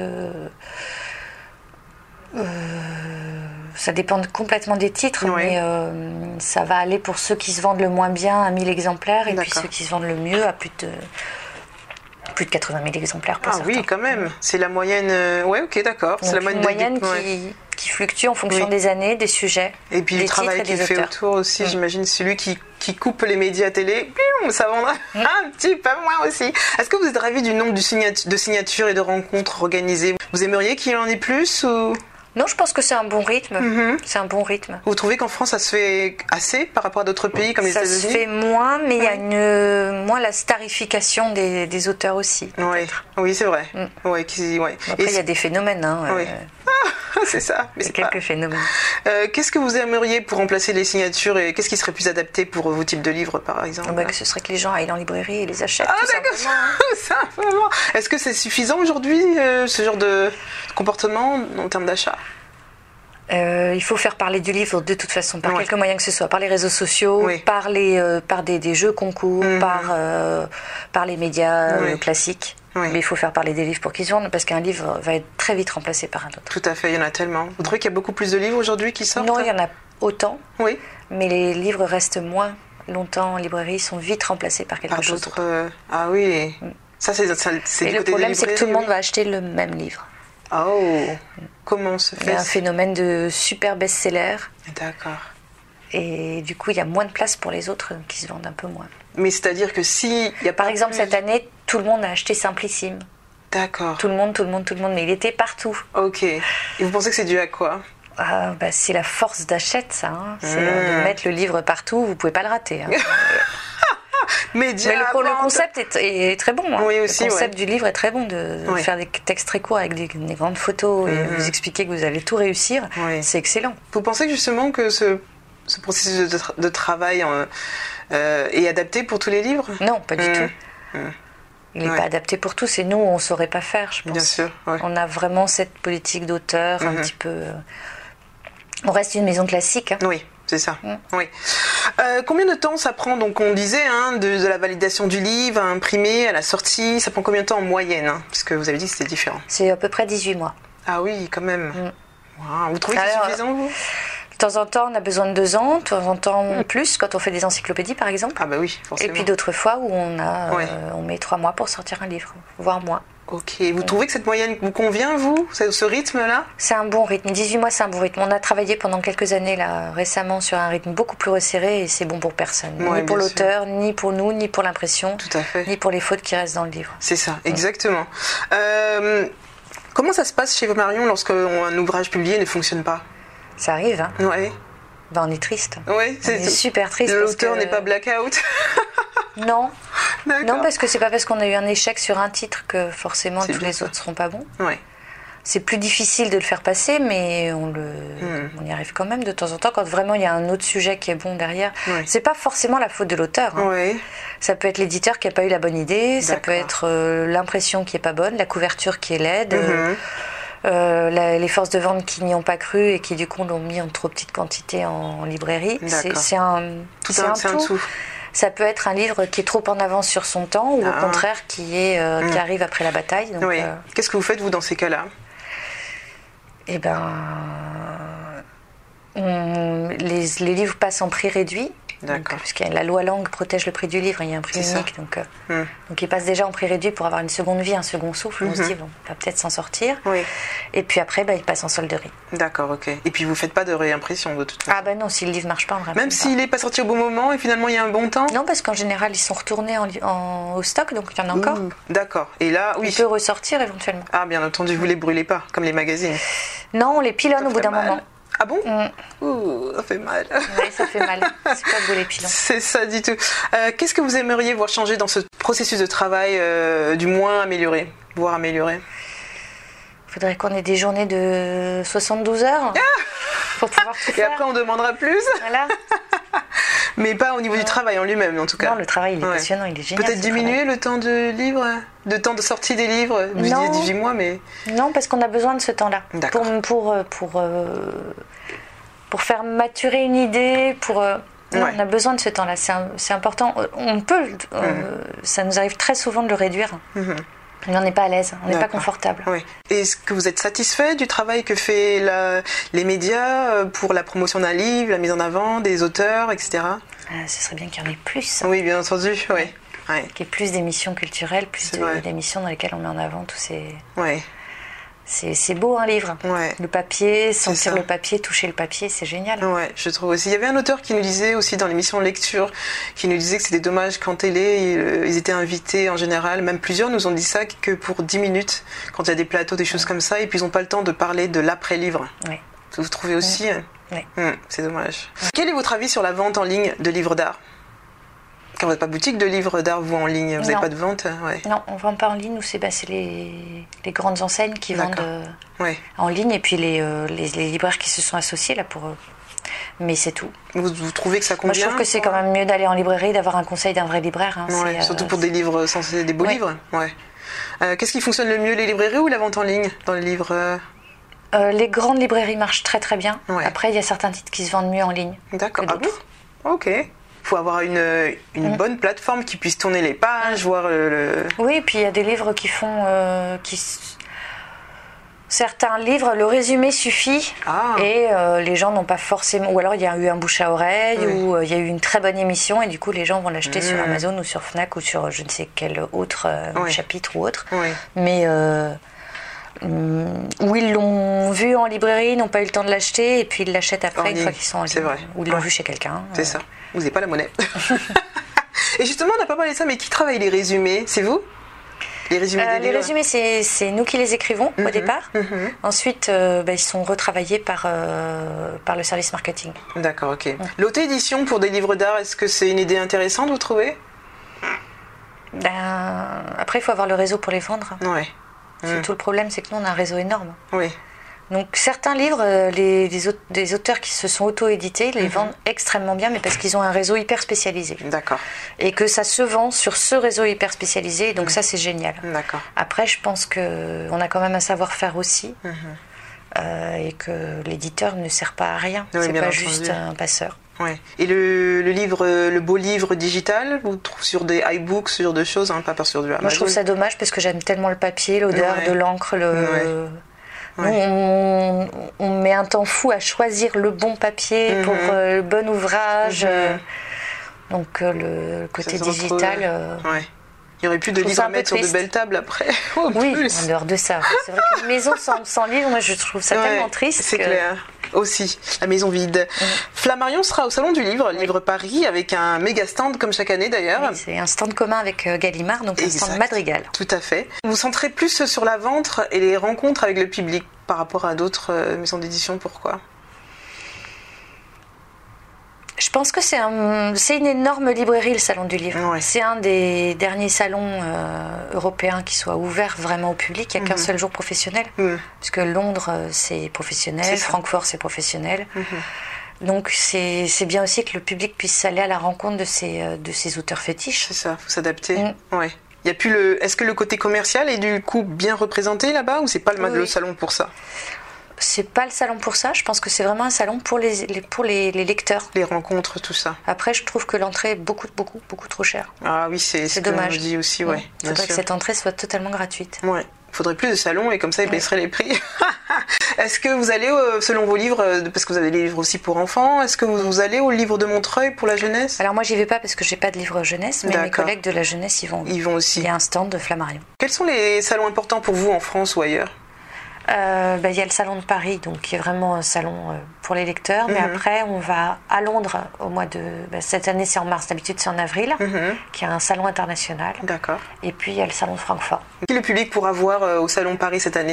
Euh, ça dépend complètement des titres, oui. mais euh, ça va aller pour ceux qui se vendent le moins bien à mille exemplaires et D'accord. puis ceux qui se vendent le mieux à plus de, plus de quatre-vingt mille exemplaires pour ah certains. Ah oui, quand même. C'est la moyenne... Euh... Oui, ok, d'accord. Donc c'est la moyenne, une moyenne qui, ouais. qui fluctue en fonction oui. des années, des sujets, et puis des le travail qu'il fait autour aussi, mmh. j'imagine, celui qui, qui coupe les médias télé, ça vendra mmh. un petit peu moins aussi. Est-ce que vous êtes ravis du nombre de signatures et de rencontres organisées? Vous aimeriez qu'il y en ait plus ou... Non, je pense que c'est un bon rythme. Mm-hmm. C'est un bon rythme. Vous trouvez qu'en France, ça se fait assez par rapport à d'autres pays comme les États-Unis? Ça se fait moins, mais il ouais. y a une, moins la starification des, des auteurs aussi. Oui, oui, c'est vrai. Mm. Ouais, qui, ouais. Après, il y a des phénomènes. Hein, oui. euh... ah, c'est ça. Mais c'est quelques pas... phénomènes. Euh, qu'est-ce que vous aimeriez pour remplacer les signatures et qu'est-ce qui serait plus adapté pour vos types de livres, par exemple? bah, que ce serait que les gens aillent en librairie et les achètent. Ah, tout d'accord. simplement. simplement. Est-ce que c'est suffisant aujourd'hui, euh, ce genre de comportement en termes d'achat? Euh, il faut faire parler du livre de toute façon, par ouais. quelque moyen que ce soit, par les réseaux sociaux, oui. par, les, euh, par des, des jeux concours, mmh. par, euh, par les médias oui. euh, classiques. Oui. Mais il faut faire parler des livres pour qu'ils se vendent, parce qu'un livre va être très vite remplacé par un autre. Tout à fait, il y en a tellement. Vous trouvez qu'il y a beaucoup plus de livres aujourd'hui qui sortent? Non, il y en a autant, oui. mais les livres restent moins longtemps en librairie, sont vite remplacés par quelque par chose d'autre. Euh... Ah oui, mmh. ça c'est, ça, c'est Et du le côté problème, des c'est que tout le monde oui. va acheter le même livre. Oh, comment se fait? Il y a un phénomène de super best-seller. D'accord. Et du coup, il y a moins de place pour les autres qui se vendent un peu moins. Mais c'est-à-dire que si... Il y a Par exemple, plus... cette année, tout le monde a acheté Simplissime. D'accord. Tout le monde, tout le monde, tout le monde. Mais il était partout. Ok. Et vous pensez que c'est dû à quoi? ah, bah, C'est la force d'achat, ça. Hein. C'est mmh. de mettre le livre partout. Vous ne pouvez pas le rater. Hein. Média, mais le, le concept est, est très bon. Hein. Oui, aussi, le concept ouais. du livre est très bon, de, de oui. faire des textes très courts avec des, des grandes photos et mm-hmm. vous expliquer que vous allez tout réussir. Oui. C'est excellent. Vous pensez justement que ce, ce processus de, de travail euh, est adapté pour tous les livres? Non, pas du mmh. tout. Mmh. Il n'est ouais. pas adapté pour tous et nous, on ne saurait pas faire, je pense. Bien sûr. Ouais. On a vraiment cette politique d'auteur mm-hmm. un petit peu... Euh... On reste une maison classique. Hein. Oui. C'est ça, mmh. oui. Euh, combien de temps ça prend, donc on disait, hein, de, de la validation du livre à imprimer, à la sortie, ça prend combien de temps en moyenne hein, parce que vous avez dit que c'était différent. C'est à peu près dix-huit mois. Ah oui, quand même. Mmh. Wow. Vous trouvez Alors, que c'est suffisant, vous? temps en temps, on a besoin de deux ans, de temps en temps mmh. plus, quand on fait des encyclopédies, par exemple. Ah bah oui, forcément. Et puis d'autres fois où on, a, ouais. euh, on met trois mois pour sortir un livre, voire moins. Ok, vous mmh. trouvez que cette moyenne vous convient, vous, ce rythme-là? C'est un bon rythme, dix-huit mois c'est un bon rythme. On a travaillé pendant quelques années là, récemment sur un rythme beaucoup plus resserré et c'est bon pour personne. Ouais, ni pour l'auteur, sûr. Ni pour nous, ni pour l'impression, Tout à fait. Ni pour les fautes qui restent dans le livre. C'est ça, exactement. Mmh. Euh, comment ça se passe chez Marion lorsque un ouvrage publié ne fonctionne pas? Ça arrive, hein. Ouais. Ben, on est triste. Ouais, c'est on est super triste. L'auteur que... n'est pas blackout. Non. Non, parce que c'est pas parce qu'on a eu un échec sur un titre que forcément c'est tous les ça. Autres seront pas bons. Ouais. C'est plus difficile de le faire passer, mais on, le... mmh. on y arrive quand même de temps en temps quand vraiment il y a un autre sujet qui est bon derrière. Ouais. C'est pas forcément la faute de l'auteur. Hein. Ouais. Ça peut être l'éditeur qui n'a pas eu la bonne idée, D'accord. ça peut être euh, l'impression qui est pas bonne, la couverture qui est laide. Mmh. Euh... Euh, la, les forces de vente qui n'y ont pas cru et qui du coup l'ont mis en trop petite quantité en librairie. C'est, c'est un tout. C'est un, un, tout. un tout. Ça peut être un livre qui est trop en avance sur son temps ou ah. au contraire qui, est, euh, mmh. qui arrive après la bataille. Donc, oui. euh... Qu'est-ce que vous faites vous dans ces cas-là? Eh ben, on, les, les livres passent en prix réduit. D'accord. Parce que la loi Langue protège le prix du livre, il y a un prix c'est unique, donc, euh, mmh. donc il passe déjà en prix réduit pour avoir une seconde vie, un second souffle. Mmh. On se dit, bon, on va peut-être s'en sortir. Oui. Et puis après, bah, il passe en solderie. D'accord, ok. Et puis vous faites pas de réimpression de toute façon? Ah ben bah non, si le livre marche pas, on ne réimprime Même s'il n'est pas sorti au bon moment et finalement il y a un bon temps? Non, parce qu'en général, ils sont retournés en, en, au stock, donc il y en a encore. Mmh. D'accord. Et là, oui. Il peut ressortir éventuellement. Ah, bien entendu, vous les brûlez pas, comme les magazines? Non, on les pilonne au bout d'un mal. moment. Ah bon? mmh. Ouh, ça fait mal. Oui, ça fait mal. C'est pas beau les pilons. C'est ça du tout. Euh, qu'est-ce que vous aimeriez voir changer dans ce processus de travail, euh, du moins amélioré, voire amélioré? Il faudrait qu'on ait des journées de soixante-douze heures ah pour pouvoir tout faire. Et après, on demandera plus. Voilà. Mais pas au niveau du travail en lui-même, en tout cas. Non, le travail, il est ouais. passionnant, il est génial. Peut-être diminuer travail. le temps de livre, de temps de sortie des livres. Vous disiez dix-huit mois, mais... Non, parce qu'on a besoin de ce temps-là. D'accord. Pour, pour, pour, euh, pour faire maturer une idée, pour... Euh, non, ouais. on a besoin de ce temps-là, c'est, un, c'est important. On peut, euh, mmh. ça nous arrive très souvent de le réduire. Mmh. Mais on n'est pas à l'aise, on n'est pas confortable. Oui. Est-ce que vous êtes satisfait du travail que fait la, les médias pour la promotion d'un livre, la mise en avant des auteurs, et cetera? Ah, ce serait bien qu'il y en ait plus. Oui, bien entendu, oui. Ouais. Qu'il y ait plus d'émissions culturelles, plus de, d'émissions dans lesquelles on met en avant tous ces... Oui. C'est, c'est beau un livre. Ouais. Le papier, sentir le papier, toucher le papier, c'est génial. Ouais, je trouve aussi. Il y avait un auteur qui nous disait aussi dans l'émission Lecture, qui nous disait que c'était dommage qu'en télé, ils étaient invités en général, même plusieurs nous ont dit ça, que pour dix minutes, quand il y a des plateaux, des choses ouais. comme ça, et puis ils n'ont pas le temps de parler de l'après-livre. Ouais. Vous trouvez aussi ouais. Ouais. Hum, c'est dommage. Ouais. Quel est votre avis sur la vente en ligne de livres d'art? Quand vous n'avez pas boutique de livres d'art, vous en ligne, vous n'avez pas de vente? Ouais. Non, on ne vend pas en ligne. Nous, c'est, bah, c'est les, les grandes enseignes qui D'accord. vendent euh, ouais. en ligne et puis les, euh, les, les libraires qui se sont associés là pour. Euh, mais c'est tout. Vous, vous trouvez que ça convient? Moi, je trouve que c'est quand même mieux d'aller en librairie, d'avoir un conseil d'un vrai libraire. Hein. Ouais, c'est, surtout euh, pour des livres censés des beaux ouais. livres. Ouais. Euh, qu'est-ce qui fonctionne le mieux, les librairies ou la vente en ligne dans les livres? euh, Les grandes librairies marchent très très bien. Ouais. Après, il y a certains titres qui se vendent mieux en ligne. D'accord. Ah bon? Ok. Il faut avoir une, une mmh. bonne plateforme qui puisse tourner les pages, voir le... Oui, et puis il y a des livres qui font... Euh, qui... Certains livres, le résumé suffit ah. et euh, les gens n'ont pas forcément... Ou alors il y a eu un bouche à oreille, oui. ou euh, il y a eu une très bonne émission et du coup les gens vont l'acheter mmh. sur Amazon ou sur Fnac ou sur je ne sais quel autre euh, oui. chapitre ou autre. Oui. Mais... Euh, où ils l'ont vu en librairie, ils n'ont pas eu le temps de l'acheter et puis ils l'achètent après une fois qu'ils sont en ligne. C'est vrai. Ou ils l'ont ouais. vu chez quelqu'un. C'est euh... ça. Vous n'avez pas la monnaie. Et justement, on n'a pas parlé de ça, mais qui travaille les résumés? C'est vous? Les résumés euh, des Les livres résumés, c'est, c'est nous qui les écrivons mm-hmm. au départ. Mm-hmm. Ensuite, euh, bah, ils sont retravaillés par, euh, par le service marketing. D'accord, ok. Mm. L'auto-édition pour des livres d'art, est-ce que c'est une idée intéressante, vous trouvez? ben, Après, il faut avoir le réseau pour les vendre. Ouais. C'est mm. tout le problème, c'est que nous, on a un réseau énorme. Oui. Donc certains livres, les, les aut- des auteurs qui se sont auto-édités, les mm-hmm. vendent extrêmement bien, mais parce qu'ils ont un réseau hyper spécialisé. D'accord. Et que ça se vend sur ce réseau hyper spécialisé, donc mm. ça c'est génial. D'accord. Après, je pense qu'on a quand même un savoir-faire aussi, mm-hmm. euh, et que l'éditeur ne sert pas à rien, oui, c'est pas entendu. juste un passeur. Ouais. Et le, le livre, le beau livre digital, vous trouvez sur des iBooks, sur des choses, hein, pas sur du Amazon? Moi je trouve ça dommage parce que j'aime tellement le papier, l'odeur ouais. de l'encre, le... Ouais. Ouais. On, on met un temps fou à choisir le bon papier mmh. pour euh, le bon ouvrage. Mmh. Euh, donc euh, le côté digital... Euh, ouais. Il n'y aurait plus de livres à mettre sur de belles tables après. Oh, oui, plus. en dehors de ça. C'est vrai qu'une maison sans, sans livres, moi je trouve ça ouais, tellement triste. C'est que... clair. Aussi, la maison vide. Mmh. Flammarion sera au Salon du Livre, oui. Livre Paris, avec un méga stand comme chaque année d'ailleurs. Oui, c'est un stand commun avec Gallimard, donc exact. Un stand Madrigal. Tout à fait. Vous vous centrez plus sur la vente et les rencontres avec le public par rapport à d'autres maisons d'édition, pourquoi ? Je pense que c'est, un, c'est une énorme librairie, le Salon du Livre. Ouais. C'est un des derniers salons euh, européens qui soit ouvert vraiment au public. Il n'y a mmh. qu'un seul jour professionnel. Mmh. Parce que Londres, c'est professionnel. C'est Francfort, c'est professionnel. Mmh. Donc, c'est, c'est bien aussi que le public puisse aller à la rencontre de ces, de ces auteurs fétiches. C'est ça, il faut s'adapter. Mmh. Ouais. Il y a plus le... Est-ce que le côté commercial est du coup bien représenté là-bas ou c'est pas le, oui. le salon pour ça ? C'est pas le salon pour ça, je pense que c'est vraiment un salon pour les, les, pour les, les lecteurs. Les rencontres, tout ça. Après, je trouve que l'entrée est beaucoup, beaucoup, beaucoup trop chère. Ah oui, c'est, c'est dommage. Je dis aussi, ouais. Il faudrait que cette entrée soit totalement gratuite. Ouais. Il faudrait plus de salons et comme ça, ils ouais. baisseraient les prix. Est-ce que vous allez, selon vos livres, parce que vous avez des livres aussi pour enfants, est-ce que vous, vous allez au livre de Montreuil pour la jeunesse ? Alors moi, j'y vais pas parce que j'ai pas de livre jeunesse, mais D'accord. mes collègues de la jeunesse, ils vont. Ils vont aussi. Il y a un stand de Flammarion. Quels sont les salons importants pour vous en France ou ailleurs ? Euh, bah, y a le salon de Paris, donc qui est vraiment un salon euh, pour les lecteurs. Mm-hmm. Mais après, on va à Londres au mois de. Bah, cette année, c'est en mars. D'habitude, c'est en avril, mm-hmm. qui est un salon international. D'accord. Et puis il y a le salon de Francfort. Qui le public pourra voir euh, au salon de Paris cette année ?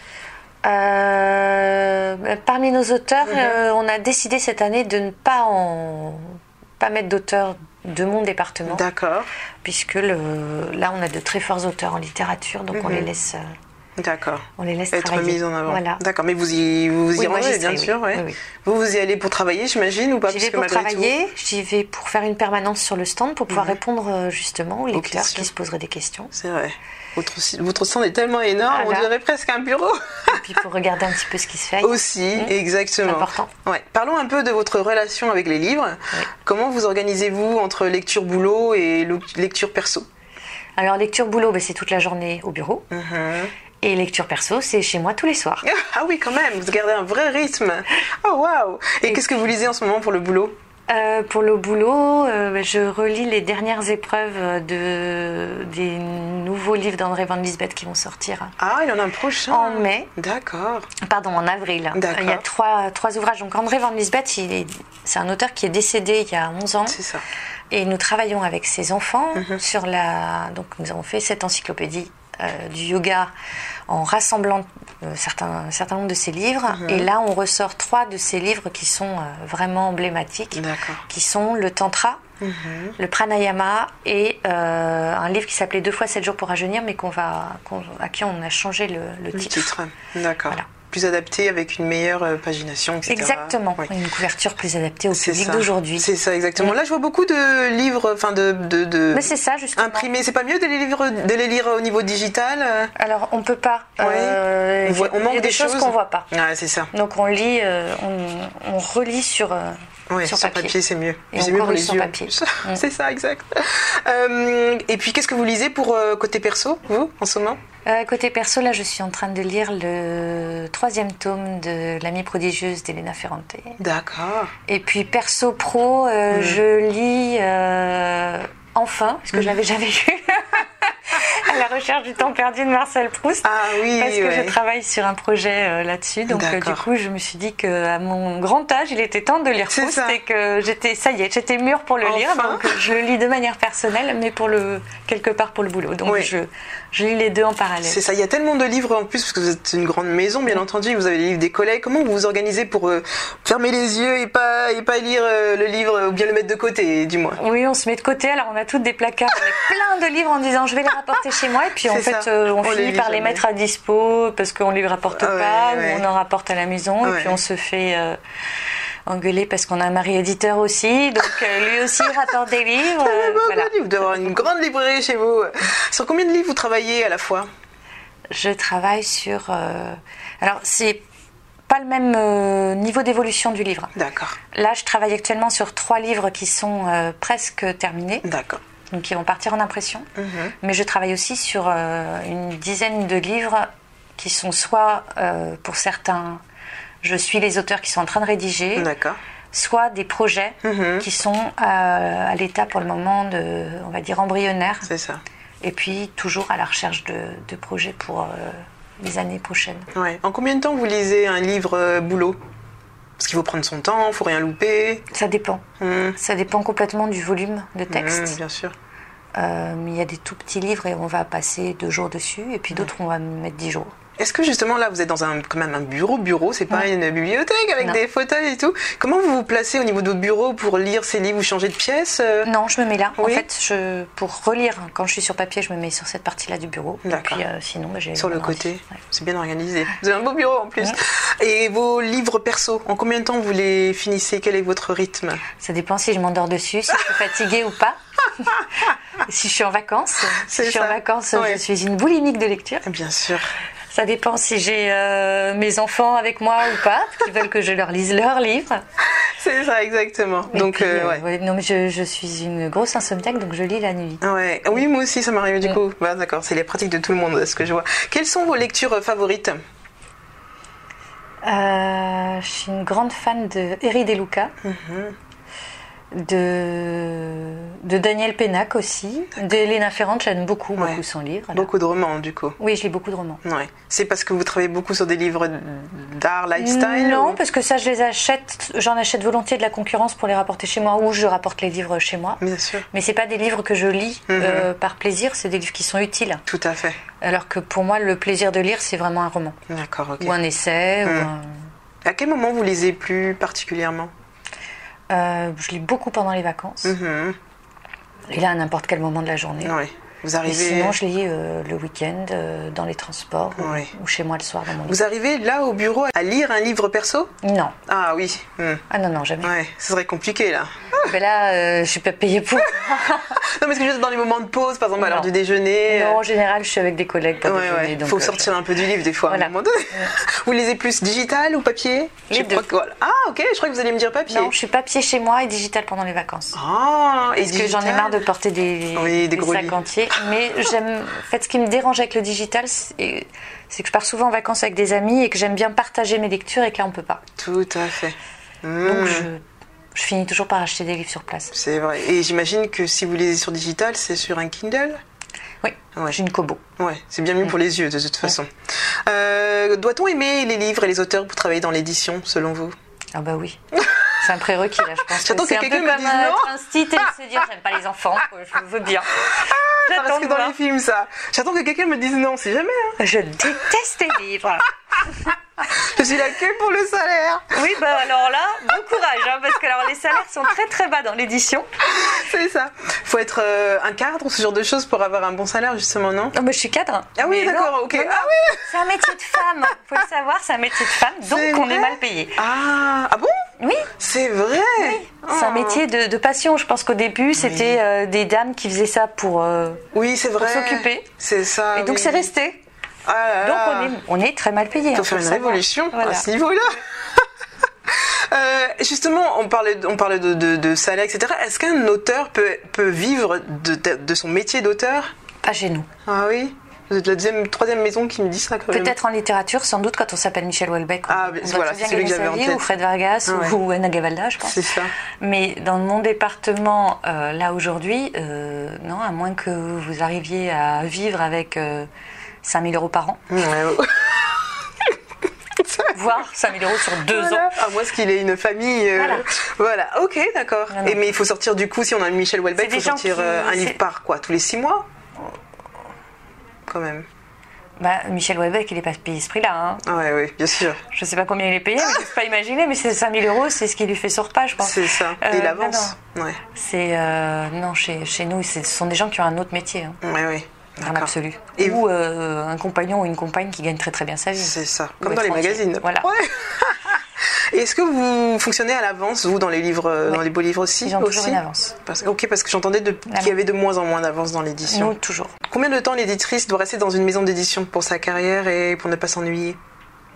euh, bah, Parmi nos auteurs, mm-hmm. euh, on a décidé cette année de ne pas en pas mettre d'auteurs de mon département. D'accord. Puisque le, là, on a de très forts auteurs en littérature, donc mm-hmm. on les laisse. Euh, D'accord. On les laisse être travailler. mis en avant. Voilà. D'accord, mais vous y, vous, vous y oui, rendez, bien sûr. Oui. Ouais. Oui, oui. Vous, vous y allez pour travailler, j'imagine, ou pas ? J'y vais pour travailler, tout... j'y vais pour faire une permanence sur le stand, pour pouvoir mmh. répondre justement aux lecteurs qui se poseraient des questions. C'est vrai. Votre, votre stand est tellement énorme, voilà. On dirait presque un bureau. Et puis pour regarder un petit peu ce qui se fait. Aussi, mmh. exactement. C'est important. Ouais. Parlons un peu de votre relation avec les livres. Oui. Comment vous organisez-vous entre lecture boulot et lecture perso ? Alors lecture boulot, ben, c'est toute la journée au bureau. Mmh. Et lecture perso, c'est chez moi tous les soirs. Ah oui, quand même, vous gardez un vrai rythme. Oh waouh. Et, Et qu'est-ce que vous lisez en ce moment pour le boulot ? euh, Pour le boulot, euh, je relis les dernières épreuves de, des nouveaux livres d'André Van Lisbeth qui vont sortir. Ah, il y en a un prochain. En mai. D'accord. Pardon, en avril. D'accord. Il y a trois, trois ouvrages. Donc André Van Lisbeth, il est, c'est un auteur qui est décédé il y a onze ans. C'est ça. Et nous travaillons avec ses enfants mm-hmm. sur la... Donc nous avons fait cette encyclopédie euh, du yoga en rassemblant euh, certains, un certain nombre de ses livres. Mm-hmm. Et là, on ressort trois de ses livres qui sont euh, vraiment emblématiques. D'accord. Qui sont le Tantra, mm-hmm. le Pranayama et euh, un livre qui s'appelait Deux fois sept jours pour rajeunir, mais qu'on va, qu'on, à qui on a changé le, le, le titre. titre. D'accord. Voilà. Plus adapté avec une meilleure euh, pagination, et cetera. Exactement, oui. Une couverture plus adaptée au c'est public ça. D'aujourd'hui. C'est ça, exactement. Oui. Là, je vois beaucoup de livres, enfin de, de, de Mais c'est ça, justement. imprimés. C'est pas mieux de les, livre, de les lire au niveau digital ? Alors, on peut pas. Oui. Euh, on, voit, on manque il y a des, des choses, choses qu'on voit pas. Ouais, c'est ça. Donc on lit, euh, on, on relit sur. Euh, Oui, sur, sur papier, papier c'est mieux. Et c'est on mieux pour les sur yeux. Papier. Mm. C'est ça, exact. Euh, et puis, qu'est-ce que vous lisez pour euh, côté perso, vous, en ce moment ? euh, Côté perso, là, je suis en train de lire le troisième tome de L'Amie prodigieuse d'Elena Ferrante. D'accord. Et puis, perso pro, euh, mm. je lis euh, Enfin, parce que mm. je l'avais jamais lu. À la recherche du temps perdu de Marcel Proust. Ah oui, parce que ouais. je travaille sur un projet euh, là-dessus. Donc euh, du coup, je me suis dit qu'à mon grand âge, il était temps de lire Proust et que j'étais, ça y est, j'étais mûre pour le enfin. lire. Donc je le lis de manière personnelle, mais pour le quelque part pour le boulot. Donc oui. je, je lis les deux en parallèle. C'est ça. Il y a tellement de livres en plus parce que vous êtes une grande maison, bien oui. entendu. Vous avez les livres des collègues. Comment vous vous organisez pour euh, fermer les yeux et pas et pas lire euh, le livre ou bien le mettre de côté, dis-moi. Oui, on se met de côté. Alors on a toutes des placards avec plein de livres en disant je vais les rapporter chez moi. Et puis en c'est fait, euh, on, on finit par les jamais. mettre à dispo parce qu'on ne les rapporte ah, pas ouais, ou ouais. on en rapporte à la maison. Ouais. Et puis on se fait euh, engueuler parce qu'on a un mari éditeur aussi. Donc euh, lui aussi rapporte des livres. Euh, voilà. Vous devez avoir une grande librairie chez vous. Sur combien de livres vous travaillez à la fois ? Je travaille sur... Euh, alors, c'est pas le même euh, niveau d'évolution du livre. D'accord. Là, je travaille actuellement sur trois livres qui sont euh, presque terminés. D'accord. Donc, qui vont partir en impression. Mm-hmm. Mais je travaille aussi sur euh, une dizaine de livres qui sont soit, euh, pour certains, je suis les auteurs qui sont en train de rédiger, D'accord. soit des projets mmh. qui sont à, à l'état pour le moment de, on va dire, embryonnaire. C'est ça. Et puis toujours à la recherche de, de projets pour euh, les années prochaines. Ouais. En combien de temps vous lisez un livre euh, boulot ? Parce qu'il faut prendre son temps, il ne faut rien louper. Ça dépend. Mmh. Ça dépend complètement du volume de texte. Mmh, bien sûr. Euh, il y a des tout petits livres et on va passer deux jours dessus, et puis d'autres, on va mettre dix jours. Est-ce que justement là vous êtes dans un, quand même un bureau, bureau, c'est pas ouais. une bibliothèque avec non. des fauteuils et tout. Comment vous vous placez au niveau de votre bureau pour lire ces livres ou changer de pièce ? Non, je me mets là. Oui. En fait, je, pour relire, quand je suis sur papier, je me mets sur cette partie-là du bureau. D'accord. Et puis euh, sinon, bah, j'ai sur le côté. Ouais. C'est bien organisé. Vous avez un beau bureau en plus. Ouais. Et vos livres perso, en combien de temps vous les finissez ? Quel est votre rythme ? Ça dépend si je m'endors dessus, si je suis fatiguée ou pas. Si je suis en vacances, si je suis ça. en vacances, ouais. je suis une boulimique de lecture. Bien sûr. Ça dépend si j'ai euh, mes enfants avec moi ou pas, qui veulent que je leur lise leurs livres. C'est ça, exactement. Et donc, puis, euh, ouais. ouais. Non, mais je, je suis une grosse insomniaque, donc je lis la nuit. Ouais. Oui, moi aussi, ça m'arrive du mmh. coup. Bah, d'accord, c'est les pratiques de tout le monde, ce que je vois. Quelles sont vos lectures favorites ? euh, Je suis une grande fan de Eri De Luca. Mmh. De, de Daniel Pénac aussi, d'Elena Ferrand, j'aime beaucoup, ouais. beaucoup son livre. Beaucoup de romans du coup. Oui, je lis beaucoup de romans. Ouais. C'est parce que vous travaillez beaucoup sur des livres d'art, lifestyle ? Non, ou... ou... parce que ça je les achète, j'en achète volontiers de la concurrence pour les rapporter chez moi, ou je rapporte les livres chez moi. Bien sûr. Mais c'est pas des livres que je lis mm-hmm. euh, par plaisir, c'est des livres qui sont utiles. Tout à fait. Alors que pour moi, le plaisir de lire, c'est vraiment un roman. D'accord, ok. Ou un essai, mm. ou un... À quel moment vous lisez plus particulièrement ? Euh, je lis beaucoup pendant les vacances. Mmh. Et là, à n'importe quel moment de la journée. Ouais. Vous arrivez... Et sinon, je lis euh, le week-end, euh, dans les transports, ouais. ou, ou chez moi le soir dans mon lit. Vous arrivez là au bureau à lire un livre perso ? Non. Ah oui. Mmh. Ah non, non, jamais. Ouais, ce serait compliqué là. Ben là, euh, je suis pas payée pour. Non, mais ce que je veux dire, dans les moments de pause, par exemple, à l'heure du déjeuner. Non, en général, je suis avec des collègues pour ouais, déjeuner. Il donc faut euh, sortir je... un peu du livre des fois, voilà. à un moment donné. Ouais. Vous lisez plus digital ou papier ? Les je deux. Crois que, voilà. Ah, ok, je crois que vous allez me dire papier. Non, je suis papier chez moi et digital pendant les vacances. Ah, et Parce digital. que j'en ai marre de porter des, oui, des, des gros sacs livres. entiers. Mais j'aime. En fait, ce qui me dérange avec le digital, c'est, c'est que je pars souvent en vacances avec des amis et que j'aime bien partager mes lectures et que là, on peut pas. Tout à fait. Mmh. Donc, je. Je finis toujours par acheter des livres sur place. C'est vrai. Et j'imagine que si vous lisez sur digital, c'est sur un Kindle ? Oui, ouais. J'ai une Kobo. Ouais, c'est bien mieux mmh. pour les yeux de toute façon. Mmh. Euh, doit-on aimer les livres et les auteurs pour travailler dans l'édition, selon vous ? Ah bah oui. C'est un prérequis là, je pense. J'attends que c'est que un quelqu'un peu me comme dise non. être incité de se dire j'aime pas les enfants, je veux bien. Ah, ça reste que dans les films ça. J'attends que quelqu'un me dise non, c'est jamais. Hein. Je déteste les livres. Je suis là que pour le salaire. Oui, bah alors là, bon courage, hein, parce que alors, les salaires sont très très bas dans l'édition. C'est ça. Faut être euh, un cadre ou ce genre de choses pour avoir un bon salaire, justement, non ? Non, mais je suis cadre. Ah oui, mais d'accord, non, ok. Non, non. Ah oui. C'est un métier de femme, faut le savoir, c'est un métier de femme, donc c'est on vrai est mal payé. Ah, ah bon ? Oui. C'est vrai. Oui. Oh. C'est un métier de, de passion. Je pense qu'au début, c'était oui. euh, des dames qui faisaient ça pour, euh, oui, c'est vrai. pour s'occuper. C'est ça. Et donc oui. c'est resté. Ah là là. Donc on est, on est très mal payé. Il faut hein, faire une savoir. révolution voilà. à ce niveau-là. euh, justement, on parlait, on parlait de, de, de salaire, et cetera. Est-ce qu'un auteur peut, peut vivre de, de, de son métier d'auteur ? Pas chez nous. Ah oui ? Vous êtes la deuxième, troisième maison qui me dit ça quand même. Peut-être en littérature, sans doute, quand on s'appelle Michel Houellebecq. Ah, on voilà, c'est celui que j'avais en tête. Ou Fred Vargas, ah, ouais. ou Anna Gavalda, je pense. C'est ça. Mais dans mon département, euh, là aujourd'hui, euh, non, à moins que vous arriviez à vivre avec euh, cinq mille euros par an. Ouais, ouais. Voire cinq mille euros sur deux voilà. ans. À moins qu'il ait une famille. Euh... Voilà. voilà. Ok, d'accord. Non, non. Et mais il faut sortir du coup, si on a Michel Houellebecq, il faut sortir qui... un livre par quoi ? Tous les six mois ? Quand même. Bah, Michel Houellebecq, il n'est pas payé ce prix-là. Hein. Ah ouais, oui, bien sûr. Je ne sais pas combien il est payé, mais je ne peux pas imaginer, mais c'est cinq mille euros, c'est ce qui lui fait son repas, je pense. C'est ça. Euh, Et l'avance. Non, non. Ouais. C'est, euh, non, chez, chez nous, ce sont des gens qui ont un autre métier. Hein. Ouais, oui. Dans l'absolu. Et ou euh, un compagnon ou une compagne qui gagne très très bien sa vie. C'est ça. Comme dans les magazines. Voilà. Ouais. Et est-ce que vous fonctionnez à l'avance, vous, dans les livres, oui. dans les beaux livres aussi ? Ils ont aussi toujours une avance. Parce, ok, parce que j'entendais de, qu'il y avait de moins en moins d'avance dans l'édition. Nous, toujours. Combien de temps l'éditrice doit rester dans une maison d'édition pour sa carrière et pour ne pas s'ennuyer ?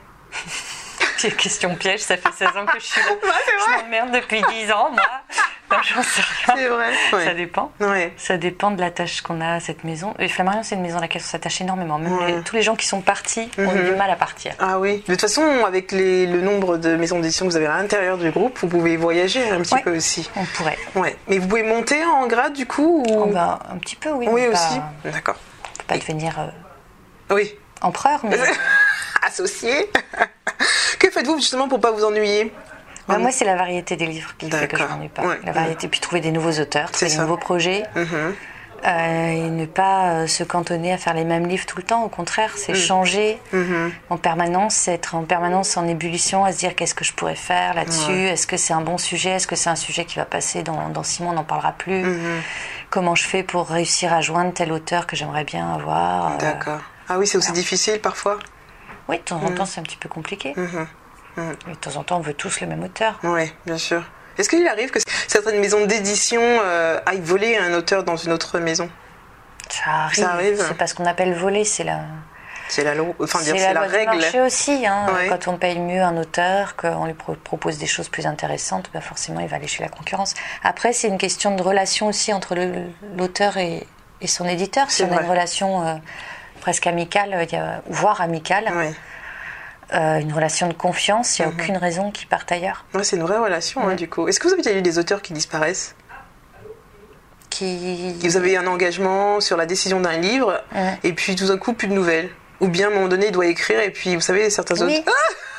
C'est une question piège, ça fait seize ans que je suis là. Ouais, c'est vrai. Je m'emmerde depuis dix ans, moi. ça, j'en sais rien. C'est vrai. Ouais. Ça dépend. Ouais. Ça dépend de l'attache qu'on a à cette maison. Et Flammarion, c'est une maison à laquelle on s'attache énormément. Même Ouais. les, tous les gens qui sont partis ont Mhm. eu du mal à partir. Ah oui. De toute façon, avec les, le nombre de maisons d'édition que vous avez à l'intérieur du groupe, vous pouvez voyager un petit Ouais. peu aussi. On pourrait. Ouais. Mais vous pouvez monter en grade du coup ou... Oh, bah, un petit peu, oui. Oui mais aussi. Pas, D'accord. on peut pas devenir euh, Oui. empereur, mais Associé. Que faites-vous justement pour pas vous ennuyer? bah, moi, c'est la variété des livres qui fait que je D'accord. m'ennuie pas. Ouais. La variété, puis trouver des nouveaux auteurs, C'est trouver des ça. nouveaux projets. Mhm. Euh, et ne pas euh, se cantonner à faire les mêmes livres tout le temps. Au contraire, c'est changer Mhm. en permanence, être en permanence en ébullition, à se dire qu'est-ce que je pourrais faire là-dessus, Ouais. est-ce que c'est un bon sujet, est-ce que c'est un sujet qui va passer dans, dans six mois, on n'en parlera plus, Mhm. comment je fais pour réussir à joindre tel auteur que j'aimerais bien avoir. euh, D'accord. Ah oui, c'est aussi voilà. difficile parfois. Oui, de temps en temps, c'est un petit peu compliqué. Mhm. Mais de temps en temps, on veut tous le même auteur. Oui, bien sûr. Est-ce qu'il arrive que certaines maisons d'édition euh, aillent voler un auteur dans une autre maison? Ça arrive. Ça arrive. C'est pas ce qu'on appelle voler, c'est la, C'est la loi, enfin dire c'est c'est la, la loi du règle. marché aussi. Hein. Ouais. Quand on paye mieux un auteur, qu'on lui pro- propose des choses plus intéressantes, bah forcément, il va aller chez la concurrence. Après, c'est une question de relation aussi entre le- l'auteur et, et son éditeur. Si C'est on a vrai. une relation euh, presque amicale, il y a- voire amicale, Ouais. euh, une relation de confiance, il n'y a Mhm. aucune raison qu'il parte ailleurs. Ouais, c'est une vraie relation hein, Ouais. du coup. Est-ce que vous avez déjà eu des auteurs qui disparaissent? Qui... Vous avez un engagement sur la décision d'un livre Ouais. et puis tout d'un coup plus de nouvelles? Ou bien à un moment donné il doit écrire et puis vous savez certains Oui. auteurs...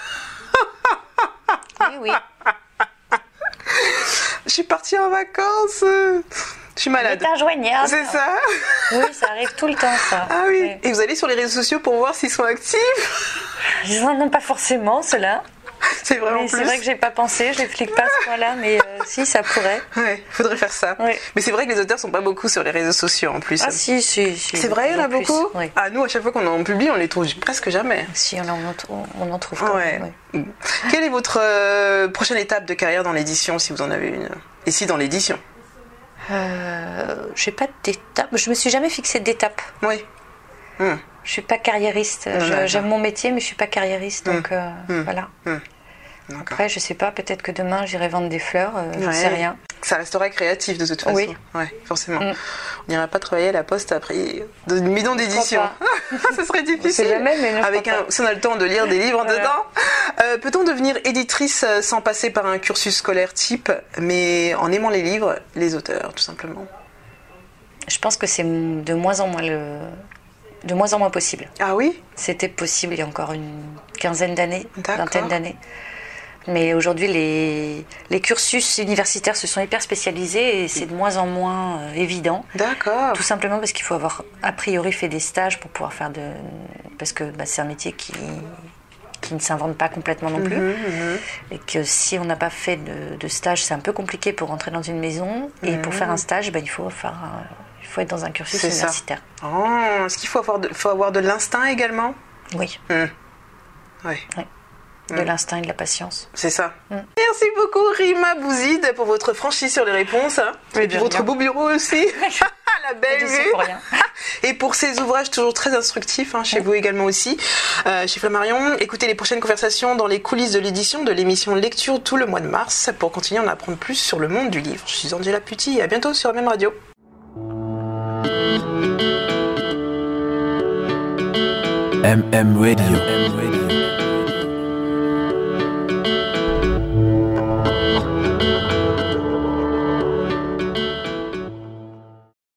oui, oui. Je suis partie en vacances, euh, je suis malade. C'est injoignable. C'est ça? Oui, ça arrive tout le temps, ça. Ah oui. Ouais. Et vous allez sur les réseaux sociaux pour voir s'ils sont actifs? Ils n'en ont pas forcément, ceux-là. C'est vraiment Mais plus. c'est vrai que j'ai pas pensé, je l'explique pas à ce point-là, mais euh, si, ça pourrait. Ouais, faudrait faire ça. Ouais. Mais c'est vrai que les auteurs sont pas beaucoup sur les réseaux sociaux en plus. Ah si, si, si. C'est vrai, il y en a plus. beaucoup. Oui. Ah, nous, à chaque fois qu'on en publie, on les trouve presque jamais. Si, on en, on, on en trouve quand Ouais. même, oui. Quelle est votre euh, prochaine étape de carrière dans l'édition, si vous en avez une? Et si dans l'édition? Euh, j'ai pas d'étape, je me suis jamais fixée d'étape. Oui. Hum. Je suis pas carriériste. Je- d'accord. J'aime mon métier, mais je suis pas carriériste, donc euh, Hum. voilà. D'accord. Après, je sais pas, peut-être que demain j'irai vendre des fleurs, euh, je Ouais. sais rien. Ça restera créatif de toute façon. Oui. Ouais, forcément. Mm. On n'irait pas travailler à la poste après dans une maison d'édition. Ça serait difficile. sait jamais, mais non, je Avec crois un, pas. si on a le temps de lire des livres Voilà. dedans. Euh, peut-on devenir éditrice euh, sans passer par un cursus scolaire type, mais en aimant les livres, les auteurs, tout simplement? Je pense que c'est de moins en moins le, de moins en moins possible. Ah oui? C'était possible il y a encore une quinzaine d'années, D'accord. vingtaine d'années. Mais aujourd'hui, les, les cursus universitaires se sont hyper spécialisés et c'est de moins en moins euh, évident. D'accord. Tout simplement parce qu'il faut avoir a priori fait des stages pour pouvoir faire de... Parce que bah, c'est un métier qui, qui ne s'invente pas complètement non plus. Mhm, mhm. Et que si on n'a pas fait de, de stage, c'est un peu compliqué pour rentrer dans une maison. Et pour faire un stage, bah, il, faut faire, un- il faut être dans un cursus C'est ça. universitaire. Oh, est-ce qu'il faut avoir de, faut avoir de l'instinct également? Oui, Hum. Oui. de l'instinct et de la patience. C'est ça. Mm. Merci beaucoup Rima Bouzid pour votre franchise sur les réponses hein. Mais et de pour votre rien. beau bureau aussi. La belle Je sais vue. pour rien. Et pour ces ouvrages toujours très instructifs hein, chez Mm. vous également aussi, euh, chez Flammarion. Écoutez les prochaines conversations dans les coulisses de l'édition de l'émission Lecture tout le mois de mars pour continuer à en apprendre plus sur le monde du livre. Je suis Angela Putti et à bientôt sur la même radio. M M Radio.